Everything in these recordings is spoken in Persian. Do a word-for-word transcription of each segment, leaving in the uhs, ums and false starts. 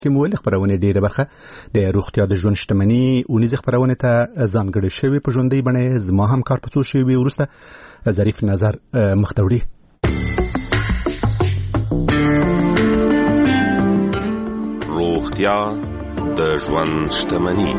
کې مول خبرونه ډیره برخه د روغتیا د ژوند شتمنۍ او نيز خبرونه ته ځانګړې شوی په ژوندۍ بڼه زما همکار پڅو شوی ورسته ظریف نظر مختوړي. روغتیا د ژوند شتمنۍ.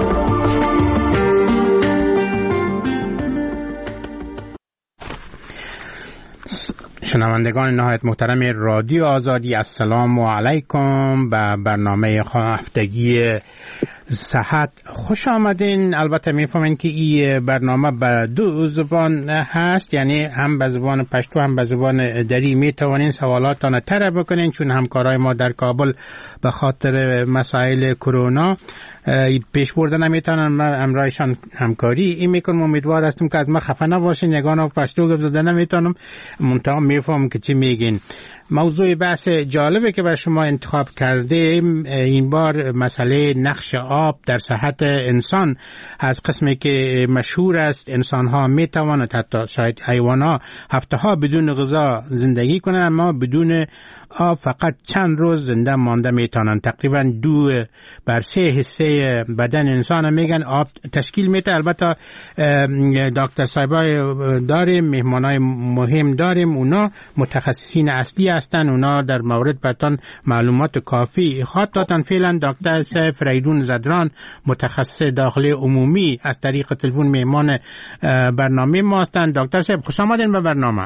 شنوندگان نهایت محترم رادیو آزادی، السلام علیکم. به برنامه هفتگی صحت خوش آمدین. البته میفهمین که این برنامه به دو زبان هست، یعنی هم به زبان پشتو هم به زبان دری میتوانین سوالاتان طرح بکنین، چون همکارای ما در کابل به خاطر مسائل کرونا پیش برده نمیتونن. من امرایشان همکاری این میکنم. امیدوار هستم که از ما خفه نباشین. یگانه پشتو گپ زده نمیتونم، منتها میفهم که چی میگین. موضوع بحث جالبه که بر شما انتخاب کرده این بار مسئله نقش آب در صحت انسان از قسمی که مشهور است. انسان ها می توانند، حتی شاید حیوان ها، هفته ها بدون غذا زندگی کنند، اما بدون آب فقط چند روز زنده مانده می توانند. تقریبا دو بر سه حصه بدن انسان میگن آب تشکیل میده. البته دکتر صاحبای داریم، مهمانای مهم داریم، اونا متخصصین اصلی هستن، اونا در مورد برتان معلومات کافی خواهد دادن. فعلا دکتر صاحب فریدون زدران، متخصص داخلی عمومی، از طریق تلفن مهمان برنامه ما هستند. دکتر صاحب خوش آمدین به برنامه.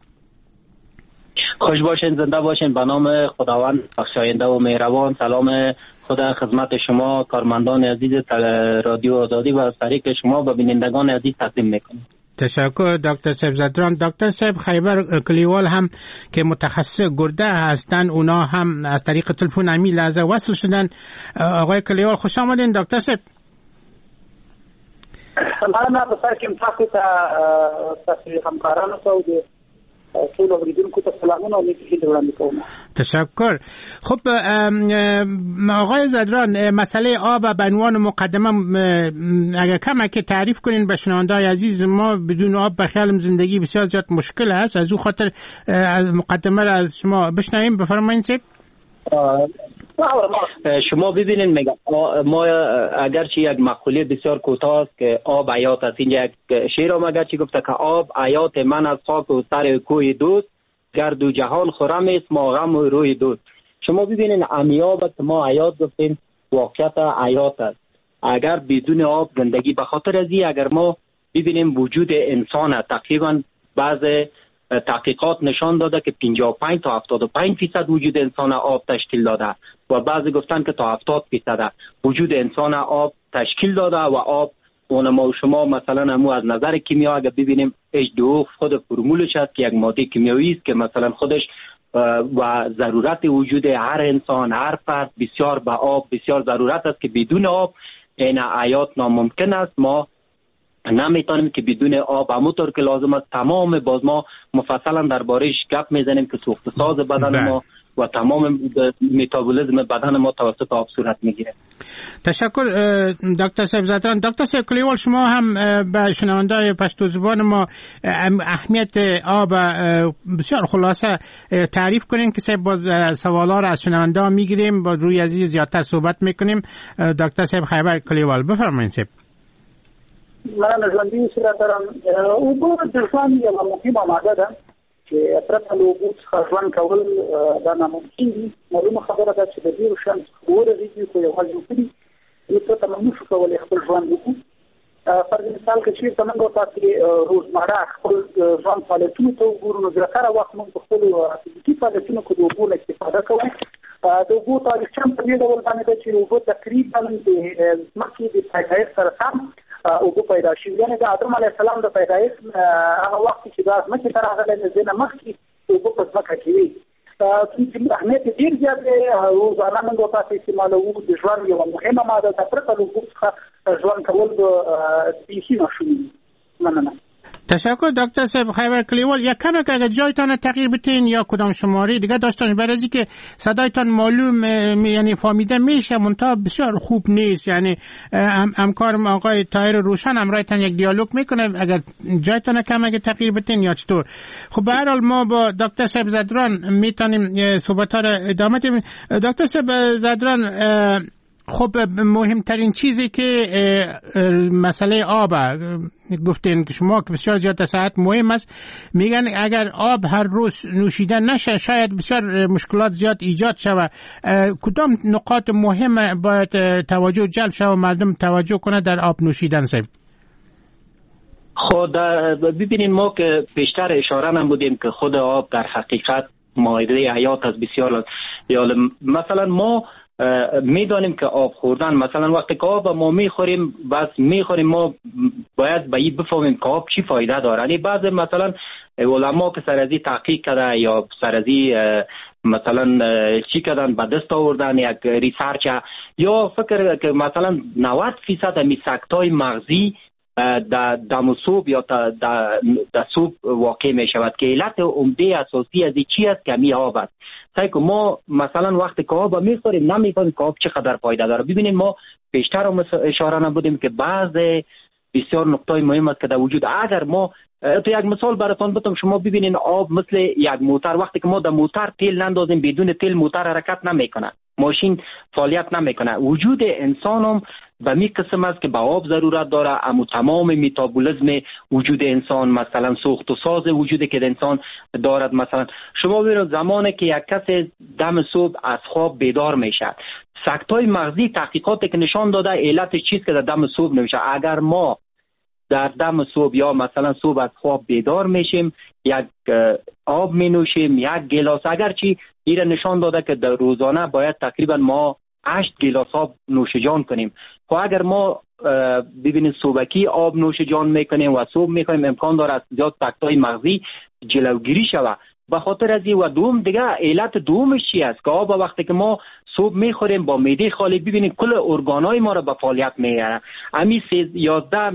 خوش باشین، زنده باشین. به نام خداوند بخشاینده و مهربان. سلام خدا خدمت شما کارمندان عزیز رادیو آزادی و از طریق شما به بینندگان عزیز تقدیم میکنم. تشکر دکتر صاحب زدران. دکتر صاحب خیبر کلیوال هم که متخصص گرده هستن، اونا هم از طریق تلفن همین لحظه وصل شدن. آقای کلیوال خوش آمدین. دکتر صاحب مننه. په سر کې تاسو ته تاسو همکارانو ته ټول اوریدونکو ته سلامونه او نیکی وړاندې کوم. تشکر. خب آقای زدران، مسئله آب به عنوان مقدمه اگر کم که تعریف کنین به شنونده‌های عزیز ما. بدون آب به خیالم زندگی بسیار زیاد مشکل است. از اون خاطر از مقدمه را از شما بشنویم. بفرمایید. سید شما ببینید، میگم ما اگرچه یک مقوله بسیار کوتاه است که آب حیات است. این یک شعر هم اگرچه گفته که آب حیات من از خاک و سر کوی دوست، گرد و جهان خرم است ما غم و روی دوست. شما ببینید امیاب که ما حیات گفتیم، واقعیت حیات است. اگر بدون آب زندگی، به خاطر از این اگر ما ببینیم وجود انسان تقریبا بعض تحقیقات نشان داده که پنجاه و پنج تا هفتاد و پنج درصد وجود انسان آب تشکیل داده و بعضی گفتن که تا هفتاد درصد وجود انسان آب تشکیل داده و آب اون ما و شما مثلا همو از نظر کیمیا اگر ببینیم اچ دو او خود فرمولش هست که یک ماده کیمیایی است که مثلا خودش و ضرورت وجود هر انسان، هر فرد بسیار به آب بسیار ضرورت است که بدون آب این حیات ناممکن است. ما نمیتونیم که بدون آب همونطور که لازم است تمام باز ما مفصلا دربارهش گپ میزنیم که سوخت ساز بدن ما و تمام متابولیسم بدن ما توسط آب صورت میگیره. تشکر دکتر صاحب زدران. دکتر صاحب کلیوال، شما هم به شنونده‌های پشتو زبان ما اهمیت آب بسیار خلاصه تعریف کنین که صاحب باز سوالا را از شنونده ها میگیریم، با روی عزیز زیادتر صحبت میکنیم. دکتر صاحب خیبر کلیوال بفرمایید. صاحب مننه. ژوندي سره درم اوبه د ژوند یوه مهمه ماده ده چې پرته له اوبو څخه ژوند کول دا ناممکن دي. معلومه خبره ده چې د ډېرو شیانو څخه ورغېږي، خو یو حل وکړي نو پرته موږ نشو کولی خپل ژوند وکړو. فرض مثال که چېرته موږ تاسې روزمره خپل ژوند فعالیتونو ته وګورو، نو زیاتره وخت موږ په خپلو فزیکي فعالیتونو کې د اوبو نه استفاده کوو. د اوبو تاریخچه هم په دې ډول باندې ده چې اوبه تقریبا د ځمکې د پیدایښت سره سم اوبه پیدا شي. یعنې د آدم علیه السلام د پیدایښت هغه وخت چې دا ځمکې ته راغلی د دې نه مخکې اوبه په ځمکه کې وي. اهمیت یې ډېر زیات دی. روزانه موږ تاسې استعمالوو. د ژوند یوه مهمه ماده ده. پرته له اوبو څخه ژوند کول به بیخي ناشوني دي. مننه. تشکر دکتر صاحب خیبر کلیوال. یک کم اگر جایتان تغییر بتین یا کدام شماره دیگه داشتن، برای که صدایتان معلوم یعنی فهمیده میشه منتها بسیار خوب نیست. یعنی همکارم آقای طاهر روشن همراهتان یک دیالوگ میکنه، اگر جایتان کم اگر تغییر بتین یا چطور. خب به هر حال ما با دکتر صاحب زدران میتونیم صحبت ها را ادامه بدیم. دکتر صاحب زدران، خب مهمترین چیزی که مسئله آب گفتین که شما که بسیار زیاد صحت مهم است، میگن اگر آب هر روز نوشیده نشه شاید بسیار مشکلات زیاد ایجاد شود. کدام نقاط مهم باید توجه جلب شود و مردم توجه کنه در آب نوشیدن صاحب؟ خود ببینید ما که بیشتر اشاره نمودیم که خود آب در حقیقت مایده حیات است بسیار. یا مثلا ما میدانیم که آب خوردن، مثلا وقتی که آب ما میخوریم بس میخوریم، ما باید به این بفهمیم که آب چی فایده داره. یعنی بعضی مثلا علما که سر از این تحقیق کرده یا سر از این مثلا چی کردن به دست آوردن یک ریسرچ، یا فکر که مثلا نود فیصد می سکتای مغزی در دم صوب یا در صوب واقع می شود که علت عمده اساسی از این چی است که می آب است. تا که ما مثلا وقتی که آب میخوریم نمیفهمیم که آب چقدر فایده داره. ببینید ما بیشتر هم اشاره نبودیم که بعض بسیار نقطه مهم است که در وجود. اگر ما تو یک مثال براتون بتم، شما ببینید آب مثل یک موتور، وقتی که ما در موتور تیل نندازیم بدون تیل موتور حرکت نمیکنه، ماشین فعالیت نمیکنه. وجود انسان هم به می قسم است که به آب ضرورت داره. اما تمام متابولیسم وجود انسان، مثلا سوخت و ساز وجودی که انسان دارد، مثلا شما ببینید زمانی که یک کس دم صبح از خواب بیدار میشه، سکتای مغزی تحقیقاتی که نشان داده علت چیز که در دم صبح نمیشه. اگر ما در دم صبح یا مثلا صبح از خواب بیدار میشیم، یک آب می نوشیم، یک گلاس، اگرچه ایره نشان داده که در روزانه باید تقریبا ما هشت گلاس آب نوش جان کنیم. خب اگر ما ببینید صبحکی آب نوش جان میکنیم و صبح میکنیم، امکان داره از زیاد سکتای مغزی جلوگیری شود. به خاطر از این و دوم دیگه علت دومش چی است که آب وقتی که ما صبح میخوریم با معده خالی، ببینید کل ارگانهای ما رو به فعالیت میاره. همین یازده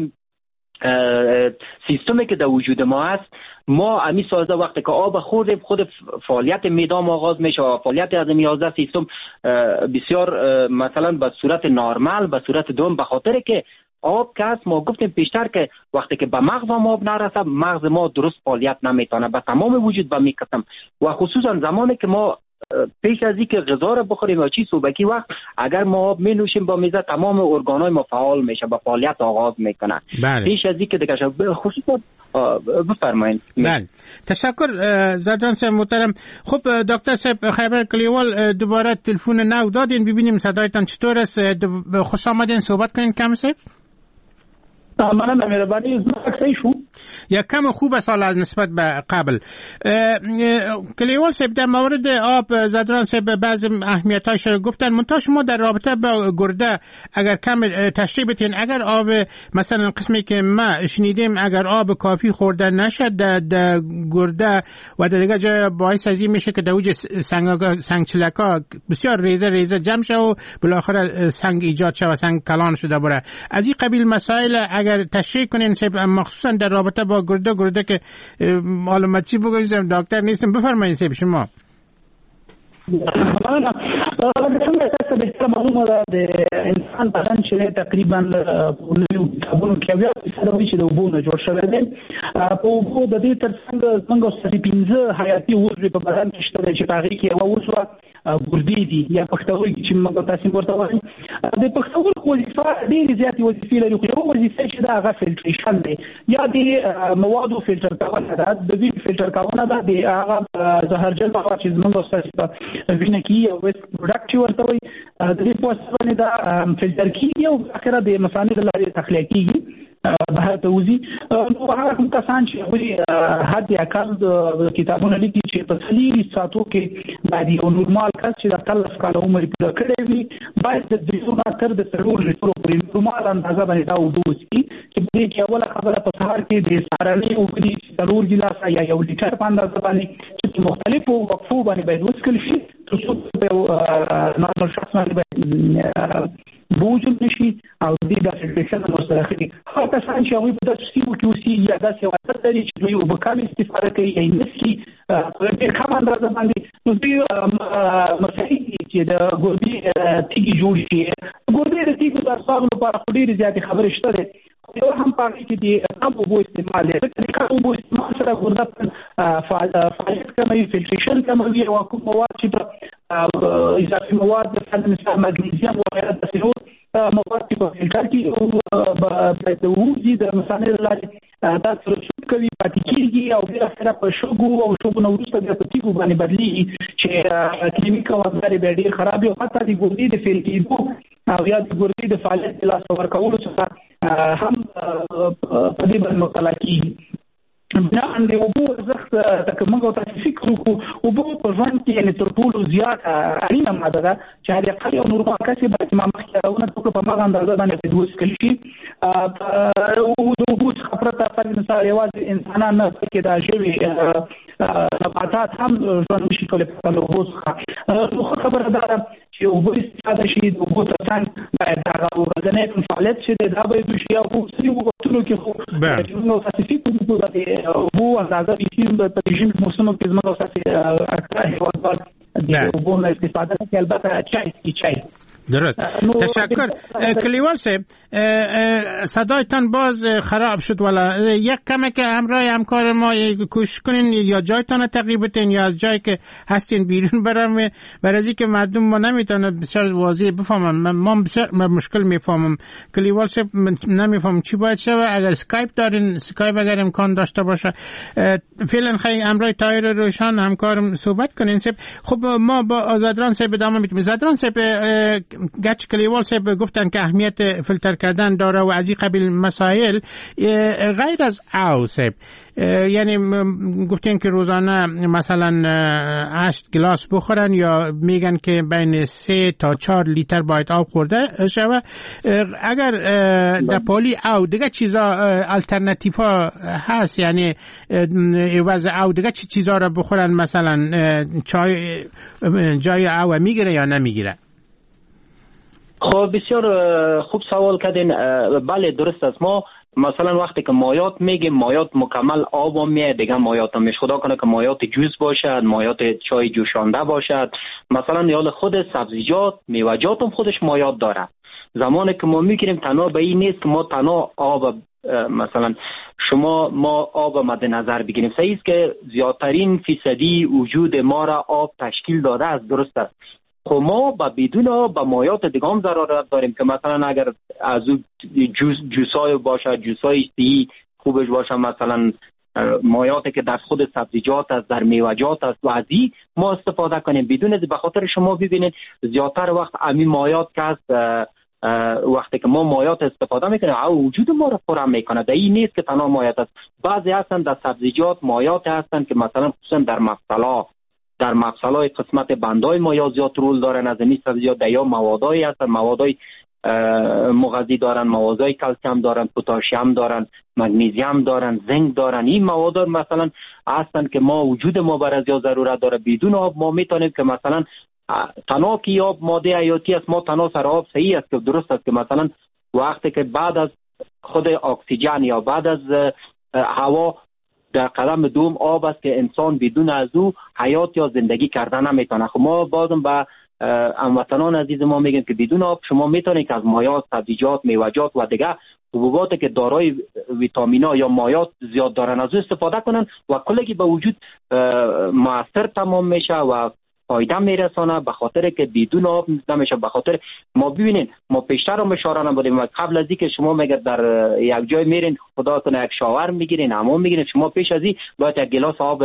سیستمی که در وجود ما هست، ما امی سازده وقتی که آب خوردیم خود فعالیت معده آغاز میشه و فعالیت از این یازده سیستم بسیار مثلا به صورت نرمال به صورت دوم، به خاطر که آب که هست ما گفتیم پیشتر که وقتی که به مغز ما آب نرسه مغز ما درست فعالیت نمیتونه به تمام وجود به میکتم. و خصوصا زمانی که ما پیش از اینکه غذا رو بخوریم یا چی صبحکی وقت اگر ما آب می نوشیم با میزه تمام ارگانای ما فعال میشه، با فعالیت آغاز میکنه. بله. پیش از اینکه دیگه خصوصا بفرمایید. بله تشکر زدران صاحب محترم. خب دکتر صاحب خیبر کلیوال دوباره تلفن نو دادین، ببینیم صدایتان چطور است. خوش آمدین، صحبت کنین کم صاحب. منم مهربانی زمین شو یا کم خوب است حالا از نسبت به قبل. کلیوال صاحب در مورد آب زدران صاحب بعض اهمیتاش گفتن، منتها شما در رابطه با گرده اگر کم تشریح بتین، اگر آب مثلا قسمی که ما شنیدیم اگر آب کافی خورده نشد در گرده و در دیگه جای باعث از این میشه که در اوج سنگ سنگ چلکا بسیار ریزه ریزه جمع شه و بالاخره سنگ ایجاد شه و سنگ کلان شده بره. از این قبیل مسائل اگر تشریح کنین مخصوصا در رابطه با گرده گرده که معلوماتی بگویم دکتر نیستم، بفرمایید سیب شما. څنګه تاسو به تر معلومه ده د انسان بدن چې تقریبا کابونو کې بیا څه وایي چې د وبونه جوړ شوی دی. په وبو د دې ترڅنګ څنګه ستاسو پنځه حیاتي عضو په بدن کې شته چې هغه کې یو عضو ګردې دي یا پښتورګي چې موږ تاسو ورته وایو. د پښتورګو وظیفه ډېرې زیاتې وظیفې لري، خو یو وظیفه چې دا هغه فلټریشن دی یا د موادو فلټر کول ده، د وینې فلټر کول ده، د هغه زهرجن مواد چې موږ تاسو وینه کې او ویست پروډکټ ورته وي د دې په واسطه دا فلټر کیږي او اخره د مسانې د لارې تخلیق کیږي بهر ته وځي. نو هغه کوم کسان چې هغوی حد اقل د کتابونو لیکي چې په څلورو ساعتو کې باید یو نورمال کس چې د اتلس کاله عمر پوره کړی وي باید د درېو نه تر د څلورو لیټرو پورې نورمال اندازه باندې دا اوبه وڅښي، چې په دې کې اوله خبره په سهار کې د سهارنۍ اوبه دي څلور ګیلاسه یا یو لیټر په اندازه باندې چې په مختلفو وقفو باندې باید وڅښل شي تر څو په نورمال شخص باندې بوجود نشي او دې د فلټریشن کمیشن مسترخی هغه کسان چې هغوی په داسې سیمو کې اوسېږي یا داسې عادت لري چې دوی اوبه کمې استفاده کوي یا یې نسکي په ډېر کم اندازه باندې، نو دوی مسایل دي چې د ګردې تیږې جوړ شي. ګردې د تیږو د اسبابو لپاره خو ډېرې زیاتې خبرې شته دی، یو هم په هغې کې د کم اوبو استعمال دی. ځکه د کم اوبو استعمال سره ګرده فعالیت کموي، فلټریشن کموي، او کوم مواد چې په اضافي مواد مثل مګنیزیم وغیره داسې نور مواد چې په فلټر کې وځي د مثانې له لارې دا ترشح کوي، پاتې کېږي او بالاخره په شګو او شګو نه وروسته بیا په تیږو باندې بدلېږي چې کیمیکي مواد یې بیا ډېر خراب وي او حتی د ګردې د فیل کېدو او یا د ګردې د فعالیت د لاسته ورکولو څخه هم په دې باندې مطالعه کېږي. بناء د اوبو ارزښت لکه موږ تاسو فکر وکړو، اوبه په ژوند کې یعنې تر ټولو زیات اړینه ماده ده چې هر اقل یو نورمال کس یې باید ما مخکې راونه وکړو په هغه اندازه باندې باید وڅښل شي. د اوبو څخه پرته فرض مثال یوازې انسانان نه بلکې دا ژوي نباتات هم ژوند نشي کولی پرته له اوبو څخه. نو ښه خبره دا ده چې اوبه استفاده شي، د اوبو تر څنګ باید هغه ورځنی فعالیت چې دی دا باید وشي. او په ځینو وختونو کې خو چې موږ تاسې فکر وکړو د اوبو اندازه بیخي په ژمي موسمو کې زموږ تاسې اکثره هېوادوال د اوبو نه استفاده کوي، البته چای څښي چای. درست، تشکر. کلیوال صاحب صدایتان باز خراب شد، ولی یک کمی که همراه همکار ما کوشش کنین یا جایتان تغییر بدین یا از جایی که هستین بیرون برام، برای از اینکه مردم ما نمیتونه بسیار واضح بفهمم. ما بسیار مشکل میفهمم. کلیوال صاحب نمیفهم چی باید شود. اگر اسکایپ دارین، اسکایپ اگر امکان داشته باشه فعلا خیلی همراه تایر روشن همکارم صحبت کنین. خب ما با آزادران صاحب ادامه میدیم. آزادران صاحب گرچه کلیوال صاحب گفتن که اهمیت فیلتر کردن داره و از این قبیل مسائل، غیر از آو صاحب یعنی گفتین که روزانه مثلا هشت گلاس بخورن یا میگن که بین سه تا چهار لیتر باید آب خورده شود. اگر در پالی آو دیگه چیزا الटरनेटिव ها هست، یعنی عوض آو دیگه چی چیزا را بخورن؟ مثلا چای جای آو میگیره یا نمیگیره؟ خب بسیار خوب سوال کردین. بله درست است. ما مثلا وقتی که مایات میگیم مایات مکمل آب هم میاد، دیگه مایات هم میشه خدا کنه که مایات جوز باشد، مایات چای جوشانده باشد، مثلا یا خود سبزیجات میوه‌جات هم خودش مایات داره. زمانی که ما میگیریم تنها به این نیست که ما تنها آب مثلا شما ما آب مد نظر بگیریم. صحیح است که زیادترین فیصدی وجود ما را آب تشکیل داده است، درست است. خب ما با بدون آب با مایات دیگه هم ضرورت داریم که مثلا اگر از جوس جوسای باشه، جوسای سی خوبش باشه، مثلا مایاتی که در خود سبزیجات است، در میوه‌جات است و از این ما استفاده کنیم. بدون به خاطر شما ببینید زیادتر وقت امی مایات که است وقتی که ما مایات استفاده میکنیم او وجود ما رو پر میکنه. در این نیست که تنها مایات است، بعضی هستن در سبزیجات مایات هستن که مثلا خصوصا در مفصلا در مفصلای قسمت بندای مایات زیاد رول دارن. از این سبزیجات یا موادایی هستن، موادای مغذی دارن، موادای کلسیم دارن، پتاسیم دارن، مگنیزیم دارن، زنک دارن. این مواد مثلا هستن که ما وجود ما بر از ضرورت داره. بدون آب ما میتونیم که مثلا تنها که آب ماده حیاتی است، ما تنها سر آب صحیح است که درست است که مثلا وقتی که بعد از خود اکسیژن یا بعد از هوا در قدم دوم آب است که انسان بدون از او حیات یا زندگی کردن نمیتونه. خب ما بازم به هموطنان عزیز ما میگیم که بدون آب شما میتونید که از مایات، سبزیجات، میوه‌جات و دیگه حبوباتی که دارای ویتامینا یا مایات زیاد دارن از او استفاده کنن و کلگی به وجود موثر تمام میشه و فایده میرسانه. به خاطر که بدون آب نمیشه. به خاطر ما ببینین ما پیشتر هم اشاره نبودیم و قبل از اینکه شما مگر در یک جای میرین خدا کنه یک شاور میگیرین، حمام میگیرین، شما پیش از این باید یک گلاس آب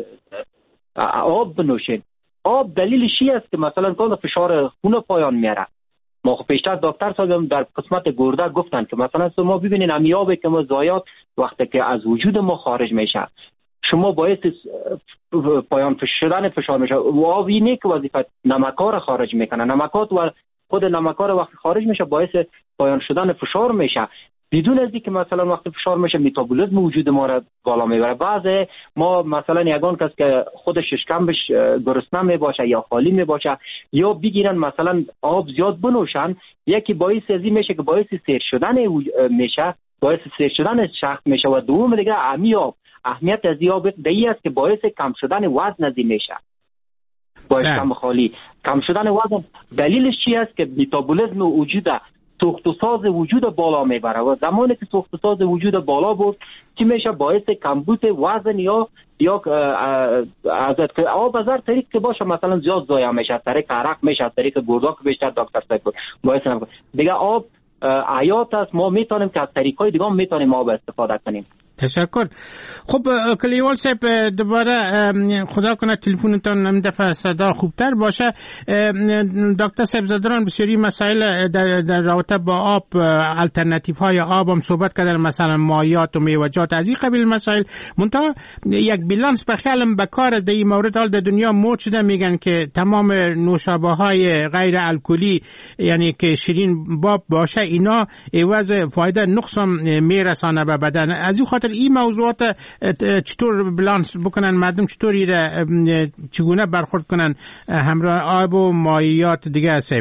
آب بنوشین. آب دلیلش چی است که مثلا کل فشار خون پایان میاره. ما پیشتر دکتر صاحب در قسمت گرده گفتن که مثلا شما ببینین امی آبی که ما زایات وقتی که از وجود ما خارج میشه شما باعث پایان شدن فشار میشه. و آب اینه که وظیفه نمک‌ها را خارج میکنه. نمکات و خود نمک‌ها وقتی خارج میشه باعث پایان شدن فشار میشه. بدون از اینکه مثلا وقتی فشار میشه متابولیسم وجود ما را بالا میبره. بعضی ما مثلا یگان کس که خودش شکم بش گرسنه میباشه یا خالی میباشه یا بگیرن مثلا آب زیاد بنوشن، یکی باعث ازی میشه که باعث سیر شدن میشه، باعث سیر شدن شخص میشه. و دوم دیگه امی آب، اهمیت از آب دیگه است که باعث کم شدن وزن ازی میشه. باعث کم خالی کم شدن وزن دلیلش چی است که متابولیسم وجود سوخت و ساز وجود بالا میبره و زمانی که سوخت و ساز وجود بالا بود چی میشه؟ باعث کمبود وزن یا یا از آب از هر طریق که باشه مثلا زیاد ضایع میشه، از طریق عرق میشه، از طریق گردو که بیشتر دکتر صاحب باعث نمیشه. دیگه آب حیات است، ما میتونیم که از طریقای دیگه هم میتونیم آب استفاده کنیم. تشکر. خب کلیوال صاحب دوباره خدا کنه تلفنتون این دفعه صدا خوبتر باشه. دکتر صاحب زادران بسیاری مسائل در, در رابطه با آب، الटरनेटिव های آب هم صحبت کردن، مثلا مایعات و میوه‌جات از این قبیل مسائل. منتها یک بیلانس به خیالم به کار در این مورد حال در دنیا موج شده، میگن که تمام نوشابه های غیر الکلی یعنی که شیرین باب باشه اینا عوض فایده نقص میرسانه به بدن. از این خاطر این موضوعات چطور بالانس بکنن مردم، چطوری چگونه برخورد کنن همراه آب و مایعات دیگه است؟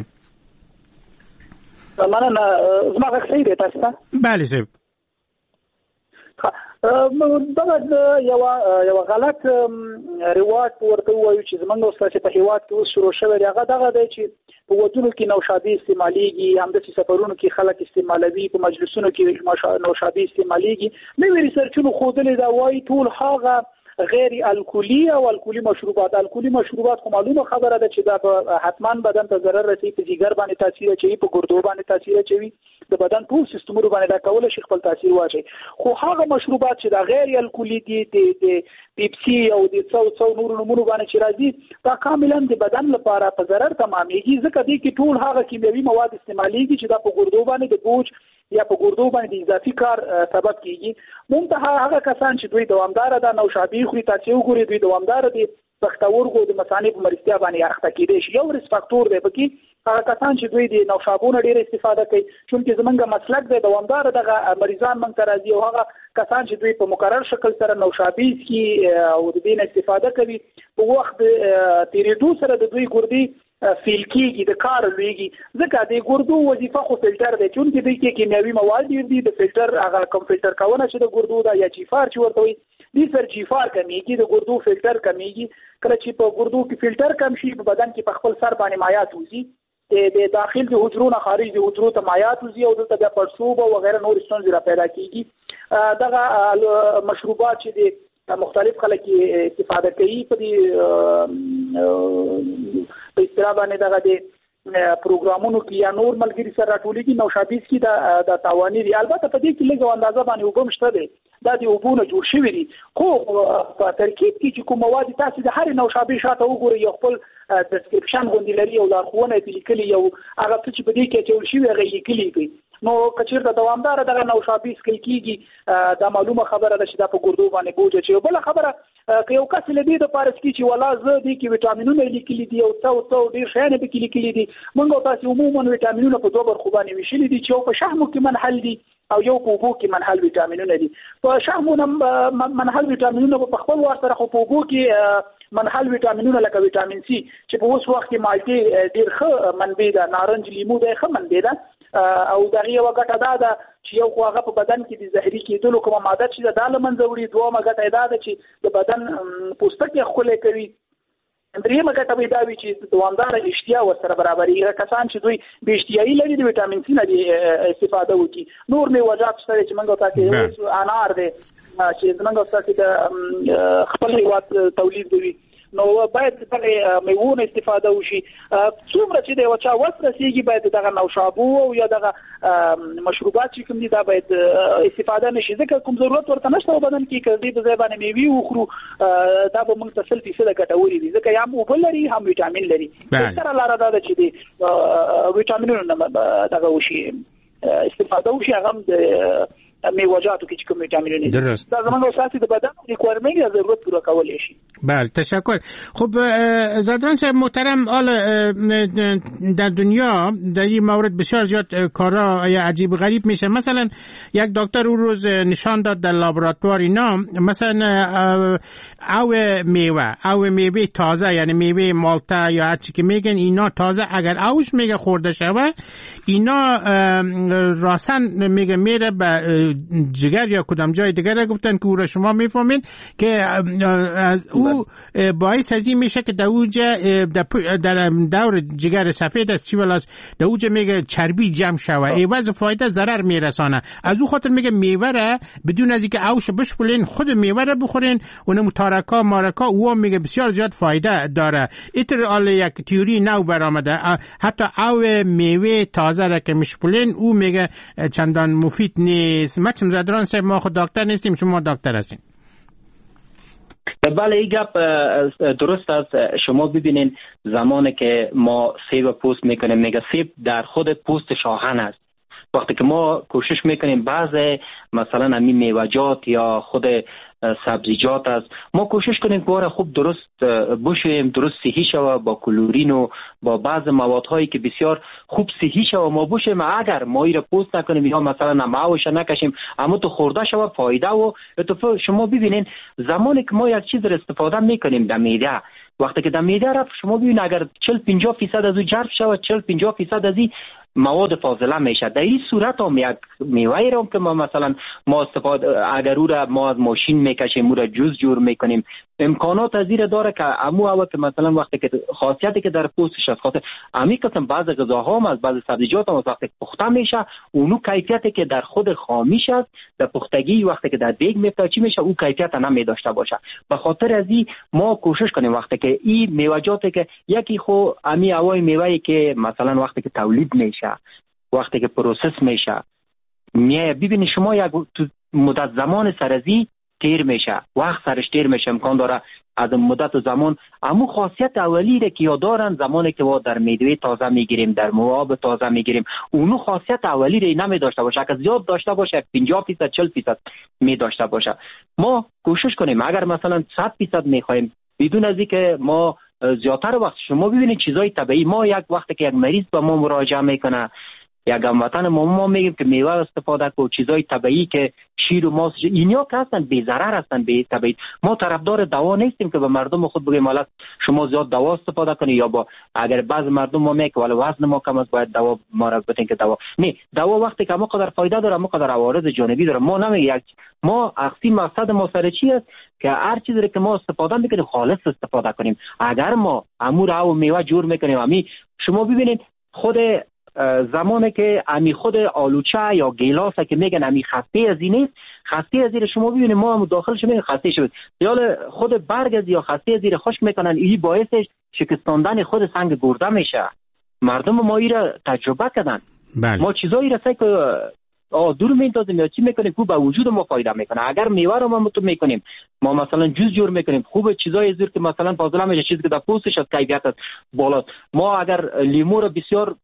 من زما غږ صحیح دی تاسو ته؟ بله صاحب. دا یو یو غلط رواج ورته وایو چې زمونږ اوس په هیواد کې اوس شروع شوی دی، هغه دغه دی چې په ودونو کې نوشابې استعمالیږي، همداسې سفرونو کې خلک استعمالوي، په مجلسونو کې نوشابې استعمالیږي. نوې ریسرچونو ښودلې دا وایي ټول هغه غیر الکلی او الکلی مشروبات، الکلی مشروبات خو معلومه خبره ده چې دا حتما بدن ته ضرر رسوي، په جګر باندې تاثیر اچوي، په ګردو باندې تاثیر اچوي، د بدن ټول سیستمونو باندې دا کول شي خپل تاثیر واچي. خو هغه مشروبات چې دا غیر الکلی دي، د پیپسي او د څو څو نور نمونه باندې چې راځي، دا کاملا د بدن لپاره په ضرر تمامېږي، ځکه دې کې ټول هغه کیمیاوي مواد استعمالېږي چې دا په ګردو باندې د بوج یا په ګردو باندې اضافي کار سبب کیږي. منتها هغه کسان چې دوی دوامدار ده نوشابې خوري، تاسو وګورئ دوی دوامدار دي پښتورګو د مثانې په مرستیا باندې اخته کېدای شي. یو ریس فاکتور دی پکې هغه کسان چې دوی د نوشابونو ډېر استفاده کوي، چونکې زمونږ مسلک دی دوامدار دغه مریضان موږ ته راځي، او هغه کسان چې دوی په مقرر شکل سره نوشابې څښي او د دې نه استفاده کوي، په وخت تېرېدو سره د دوی ګردې فیل کېږي، د کار لویږي، ځکه د ګردو وظیفه خو فلټر دی، چونکې دوی کې کیمیاوي مواد ډېر دي، د فلټر هغه کوم فلټر کونه چې د ګردو دا یا جیفار چې ورته وایي دې سر جیفار کمیږي، د ګردو فلټر کمیږي. کله چې په ګردو کې فلټر کم شي په بدن کې په خپل سر باندې مایعات وځي، د داخل د حجرو نه خارج د حجرو ته مایعات وځي او دلته د پړسوب او وغیرہ نور ستونزې را پیدا کیږي. دغه مشروبات چې د مختلف خلک استفاده کوي په دې په اصطلاح باندې دغه د پروګرامونو کې یا نور ملګری سره راټولېږي، نوشابې کې دا د تاواني دي. البته په دې کې لږ اندازه باندې اوبه شته دي، دا د اوبو نه جوړ شوي دي، خو په ترکیب کې چې کوم مواد تاسو د هرې نوشابې شاته وګورئ یو خپل ډسکرپشن غوندې لري او لارښوونه یې لیکلي، یو هغه څه چې په دې کې اچول شوي هغه یې لیکلي دي. نو که چېرته دوامداره دغه نوشابې څښل کېږي، دا معلومه خبره ده چې دا په ګردو باندې بوج اچوي. بله خبره که یو کس له دې دپاره څښي چې ولا زه دې کې ویټامینونه یې لیکلي دي او څه او څه ډېر شیان یې پکې لیکلي دي، موږ او تاسې عموما ویټامینونه په دوه برخو باندې ویشلي دي، چې یو په شحمو کې منحل دي او یو په اوبو کې منحل ویټامینونه دي. په شحمو منحل ویټامینونه په خپل وار سره، خو په اوبو کې منحل ویټامینونه لکه ویټامین سي چې په اوس وخت کې مالټې ډېر ښه منبع ده، نارنج لیمو دا ښه منبع ده، او دغه یو ګټه دا ده چې یو خو هغه په بدن کې د زهري کېدلو کومه ماده چې دا له منځه وړي، دومره ګټه دا ده چې د بدن پوستکی ښکلی کوي، درېیمه ګټه به دا وي چې دوامداره اشتها ورسره برابرېږي. کسان چې دوی بې اشتهایي لري د ویټامین سي نه استفاده وکړي. نور میوه‌جات شته چې موږ تاسې انار دی چې زموږ تاسې د خپل هېواد تولید کوي، نو باید دغه میوونه استفاده وشي. څومره چې د یو چا وس رسېږي باید دغه نوشابو او یا دغه مشروبات چې کوم دي دا باید استفاده نشي، ځکه کوم ضرورت ورته نشته په بدن کې. که دوی په ځای باندې میوې وخورو دا به موږ ته سل فیصده ګټورې دي، ځکه یا هم اوبه لري هم ویټامین لري. بهتره لاره دا ده چې د ویټامینونو نه دغه وشي استفاده وشي، هغه هم د میوه‌جاتو که کوم ویتامینونه درست در زمان اساسی د بدن ریکوایرمنت یا ضرورت پورا کولای شي. بله تشکر. خب زادران صاحب محترم، حالا در دنیا در این مورد بسیار زیاد کارا عجیب و غریب میشه. مثلا یک دکتر اون روز نشان داد در لابراتوار اینا، مثلا او میوه او میوه تازه، یعنی میوه مالتا یا هر چی که میگن اینا تازه، اگر اوش میگه خورده شوه اینا راستن میگه میره به جگر یا کدام جای دیگر. گفتن که او را شما میفهمین که او باعث از این میشه که در اوجه در دور جگر سفید است چی ولاست در اوجه میگه چربی جمع شوه، ایواز فایده ضرر میرسانه. از او خاطر میگه میوه را بدون از اینکه اوش بشپلین خود میوه را بخورین، اونم تارکا مارکا او میگه بسیار زیاد فایده داره. ایتر آل یک تیوری نو برآمده، حتی او میوه تازه را که میشپلین او میگه چندان مفید نیست. مچم زادران صاحب ما خود دکتر نیستیم، شما دکتر هستین. بله این گپ درست است. شما ببینین زمانی که ما سیب پوست میکنیم میگه سیب در خود پوست شاخن است. وقتی که ما کوشش میکنیم بعض مثلا همین میوه‌جات یا خود سبزیجات است ما کوشش کنیم که باره خوب درست بشویم، درست صحی شوه با کلورین و با بعض موادهایی که بسیار خوب صحی شوه ما بشویم. اگر ما ایره پوست نکنیم یا مثلا نماوش نکشیم اما تو خورده شوه فایده و اتفاق. شما ببینین زمانی که ما یک چیز را استفاده میکنیم در معده، وقتی که در معده رفت شما ببین اگر چهل پنجاه درصد از او جذب شوه، چهل پنجاه درصد از این مواد فاضله میشه. در این صورت هم یک میوه را که ما مثلا ما استفاده اگر او را ما از ماشین میکشیم او را جوز جور میکنیم امکانات از این داره که امو او که مثلا وقتی که خاصیتی که در پوستش است خاصه امی قسم بعض غذاها هم از بعض سبزیجات هم وقتی پخته میشه اونو کیفیتی که در خود خامیش است در پختگی وقتی که در دیگ میفته چی میشه او کیفیت نمی داشته باشه. به خاطر از این ما کوشش کنیم وقتی که این میوه‌جاتی که یکی خو امی اوای میوه‌ای که مثلا وقتی که تولید میشه وقتی که پروسس میشه میای ببینید شما یک مدت زمان سرزی تیر میشه، وقت سرش تیر میشه، امکان داره از مدت و زمان اما خاصیت اولی را که دارن زمانی که ما در میوه تازه میگیریم در مواد تازه میگیریم اونو خاصیت اولی را نمی داشته باشه. اگه زیاد داشته باشه پنجاه درصد چهل درصد می داشته باشه. ما کوشش کنیم اگر مثلا صد درصد میخوایم بدون از اینکه ما زیادتر وقت شما ببینید چیزای طبیعی ما یک وقتی که یک مریض به ما مراجعه میکنه یک هموطن ما ما میگیم که میوه استفاده کو چیزای طبیعی که شیر و ماست اینا که هستن بی ضرر هستن بی طبیعی. ما طرفدار دوا نیستیم که به مردم خود بگیم حالا شما زیاد دوا استفاده کنید یا با اگر بعض مردم ما میگه ولی وزن ما کم است باید دوا ما را بدین که دوا نه دوا وقتی که ما قدر فایده داره ما قدر عوارض جانبی داره ما نمیگه ما اصلی مقصد ما سر چی است که هر چیزی که ما استفاده میکنیم خالص استفاده کنیم. اگر ما امور او میوه جور میکنیم امی شما ببینید خود زمانی که امی خود آلوچه یا گیلاس که میگن امی خسته از این نیست خسته از این شما ببینید ما هم داخلش میگن خسته شد یا خود برگ از یا خسته از این خشک میکنن این باعثش شکستاندن خود سنگ گرده میشه. مردم ما این را تجربه کردن. بله. ما چیزایی را سعی که دور میندازیم یا چی میکنیم خوب به وجود ما فایده میکنه. اگر میوه رو ما تو میکنیم ما مثلا جوز جور میکنیم خوب چیزای زیر که مثلا فاضله میشه چیزی که در پوستش از کیفیت است بالا. ما اگر لیمو رو بسیار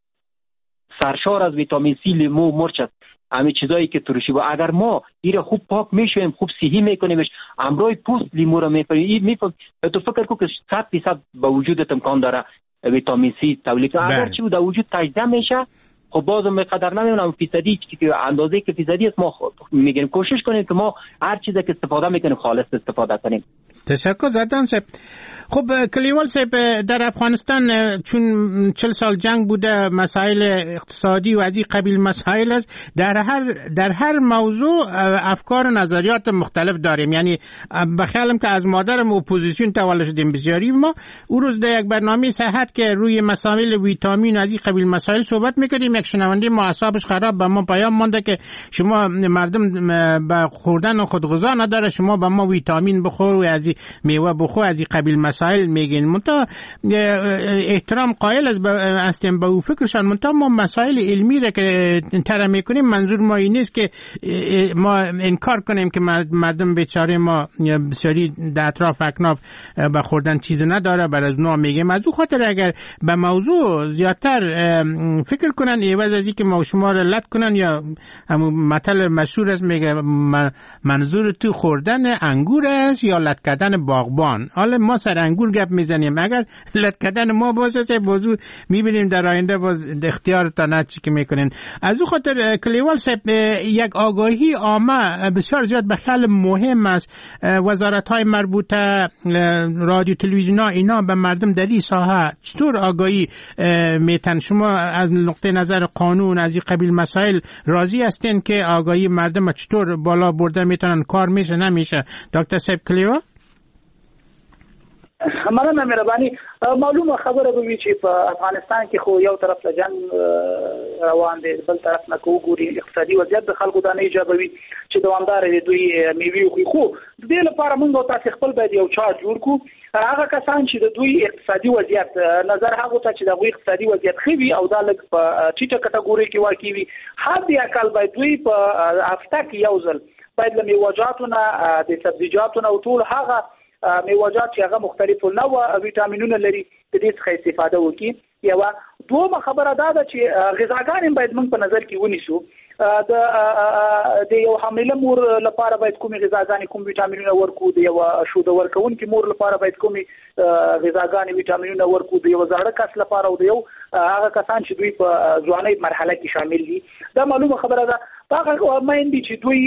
سرشار از ویتامین سی لیمو مرچ است همین چیزایی که ترشی با اگر ما این خوب پاک میشویم خوب صحی میکنیمش امروی پوست لیمو رو میکنیم این میفهم تو فکر کو که صد درصد به وجودت امکان داره ویتامین سی تولید اگر چی در وجود تجزیه میشه خب بازم به قدر نمیونم فیصدی که اندازه که فیصدی است ما میگیم کوشش کنیم که ما هر چیزی که استفاده میکنیم خالص استفاده کنیم. تشکر زدان صاحب. خب کلیوال صاحب در افغانستان چون چهل سال جنگ بوده مسائل اقتصادی و از این قبیل مسائل است در هر در هر موضوع افکار و نظریات مختلف داریم. یعنی بخیالم که از مادرم اپوزیسیون تولد شدیم بسیاری ما اون روز در یک برنامه صحت که روی مسائل ویتامین از این قبیل مسائل صحبت میکردیم یک شنونده ما اعصابش خراب به ما پیام مونده که شما مردم به خوردن خودغذا نداره شما به ما ویتامین بخور و از از میوه بخو، از این قبیل مسائل میگین. منتها احترام قائل از هستیم به او فکرشان، منتها ما مسائل علمی را که طرح میکنیم منظور ما این نیست که ما انکار کنیم که مردم بیچاره ما بسیاری در اطراف اکناف به خوردن چیز نداره، بر از نوع میگیم. از او خاطر اگر به موضوع زیادتر فکر کنن عوض از اینکه ما شما را لط کنن، یا همون مطلب مشهور است میگه منظور تو خوردن انگور است یا لط کردن باغبان. حالا ما سر انگور گپ میزنیم، اگر لط کردن ما باشه موضوع میبینیم در آینده باز اختیار تا نه چی که میکنین. از او خاطر کلیوال صاحب یک آگاهی عامه بسیار زیاد به خیال مهم است. وزارت های مربوطه، رادیو تلویزیون ها، اینا به مردم در این ساحه چطور آگاهی میتن؟ شما از نقطه نظر قانون از این قبیل مسائل راضی هستین که آگاهی مردم چطور بالا برده میتونن؟ کار میشه نمیشه؟ دکتر صاحب کلیوا. مننه مهرباني. معلومه خبره به وی چې په افغانستان کې خو یو طرف له جنگ روان دی، بل طرف نه کو ګوري اقتصادي وضعیت د خلکو د نه ایجابوي چې دوامدار دي دوی میوي خو د دې لپاره موږ تاسو خپل باید یو چارت جوړ کړو. هغه کسان چې د دوی اقتصادي وضعیت نظر هغه ته چې د دوی اقتصادي وضعیت خوي او د لږ په ټیټه کټګوري کې واقع وي، حد یا کال باید دوی په هفته کې یو ځل باید له میوه‌جاتونه د سبزیجاتونه او ټول هغه میوه‌جات چې هغه مختلف نوع ویټامینونه لري د دې څخه استفاده وکړي. یو دومره خبره دا ده چې غذاګان باید موږ په نظر کې ونیسو. د د یو حامله مور لپاره باید کومې غذاګانې کوم ویټامینونه ورکو، د یو شوده ورکوونکې مور لپاره باید کومې غذاګانې ویټامینونه ورکو، د یو زاړه کس لپاره او د یو هغه کسان چې دوی په ځوانۍ مرحله کې شامل دي. دا معلومه خبره ده. هغه مایندې چې دوی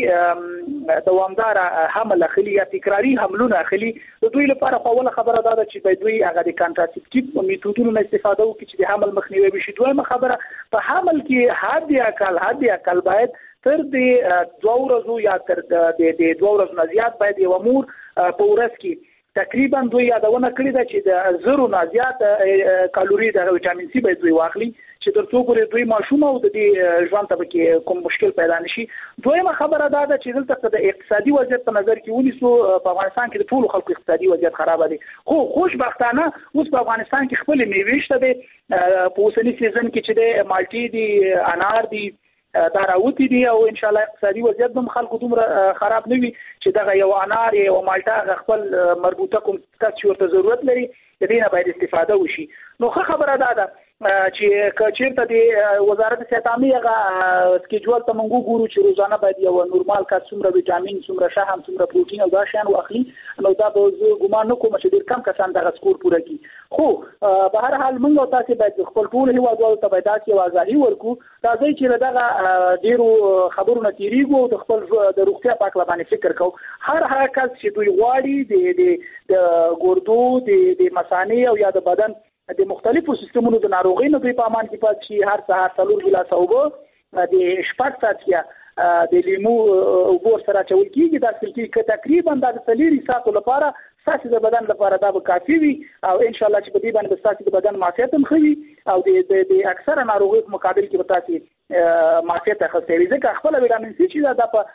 دوامدار حمل اخلي یا تکراری حملونه اخلي، د دوی لپاره اوله خبره دا ده چې باید دوی هغه د کانټراسپټیو میتودونو استفاده وکړي چې د حمل مخنیوي وشي. دویمه خبره په حمل کې حد یا کال حد یا کال باید تر د دوه ورځو یا تر د دوه ورځو نه زیات باید یو مور په ورځ کې تقریبا دوی یادونه کړې ده چې د زرو نه زیات کالوري د ویټامین سی باید دوی واخلي چې ترڅو پورې دوی ماشوم او د دې ژوند ته کې کوم مشکل پیدا نشي. دویمه خبره دا ده چې دلته د اقتصادي وضعیت په نظر کې ونیسو. په افغانستان کې د ټولو خلکو اقتصادي وضعیت خراب دی، خو خوشبختانه اوس په افغانستان کې خپل میوې شته دي. په اوسنی سیزن کې چې د مالټي دي، انار دي، دا راوتی دي او ان شاء الله اقتصادي وضعیت هم خلکو دومره خراب نه وي چې دغه یو انار یو مالټا خپل مربوطه کوم کس چې ورته ضرورت لري د دې نه باید استفاده وشي. نو ښه خبره ده ده چې کچیرته د وزارت صحت عامه هغه سکیجول ته موږ ګورو چې روزانه باید یو نورمال کس څومره ویټامین، څومره شحم، څومره پروتین او دا شیان واخلي. نو دا به ګمان نه کوم چې ډېر کم کسان دغه سکور پوره کړي. خو په هر حال موږ تاسو باید خپل ټول هیوادوالو ته باید تاسو واځي ورکو راځي چې دغه ډیرو خبرونه تیریږي او د خپل د روغتیا په اړه باندې فکر کوو. هر هغه کس چې دوی غواړي د د ګردو د مثانې او یا د بدن د مختلفو سیستمونو د ناروغۍ نه په امان کې پات شي، هر سهار څلور ګیلاس اوبه د شپږ ساعتیا د لیمو اوبو سره چول کیږي. دا چې تقریبا د څلوري ساعتو لپاره ساسي د بدن لپاره دا به کافي وي او ان شاء الله چې په دې باندې ساسي د بدن معافیت هم خوي او د د اکثره ناروغۍ په مقابل کې به تاسو معافیت اخستې وي. ځکه خپل ویټامین سي چې دا په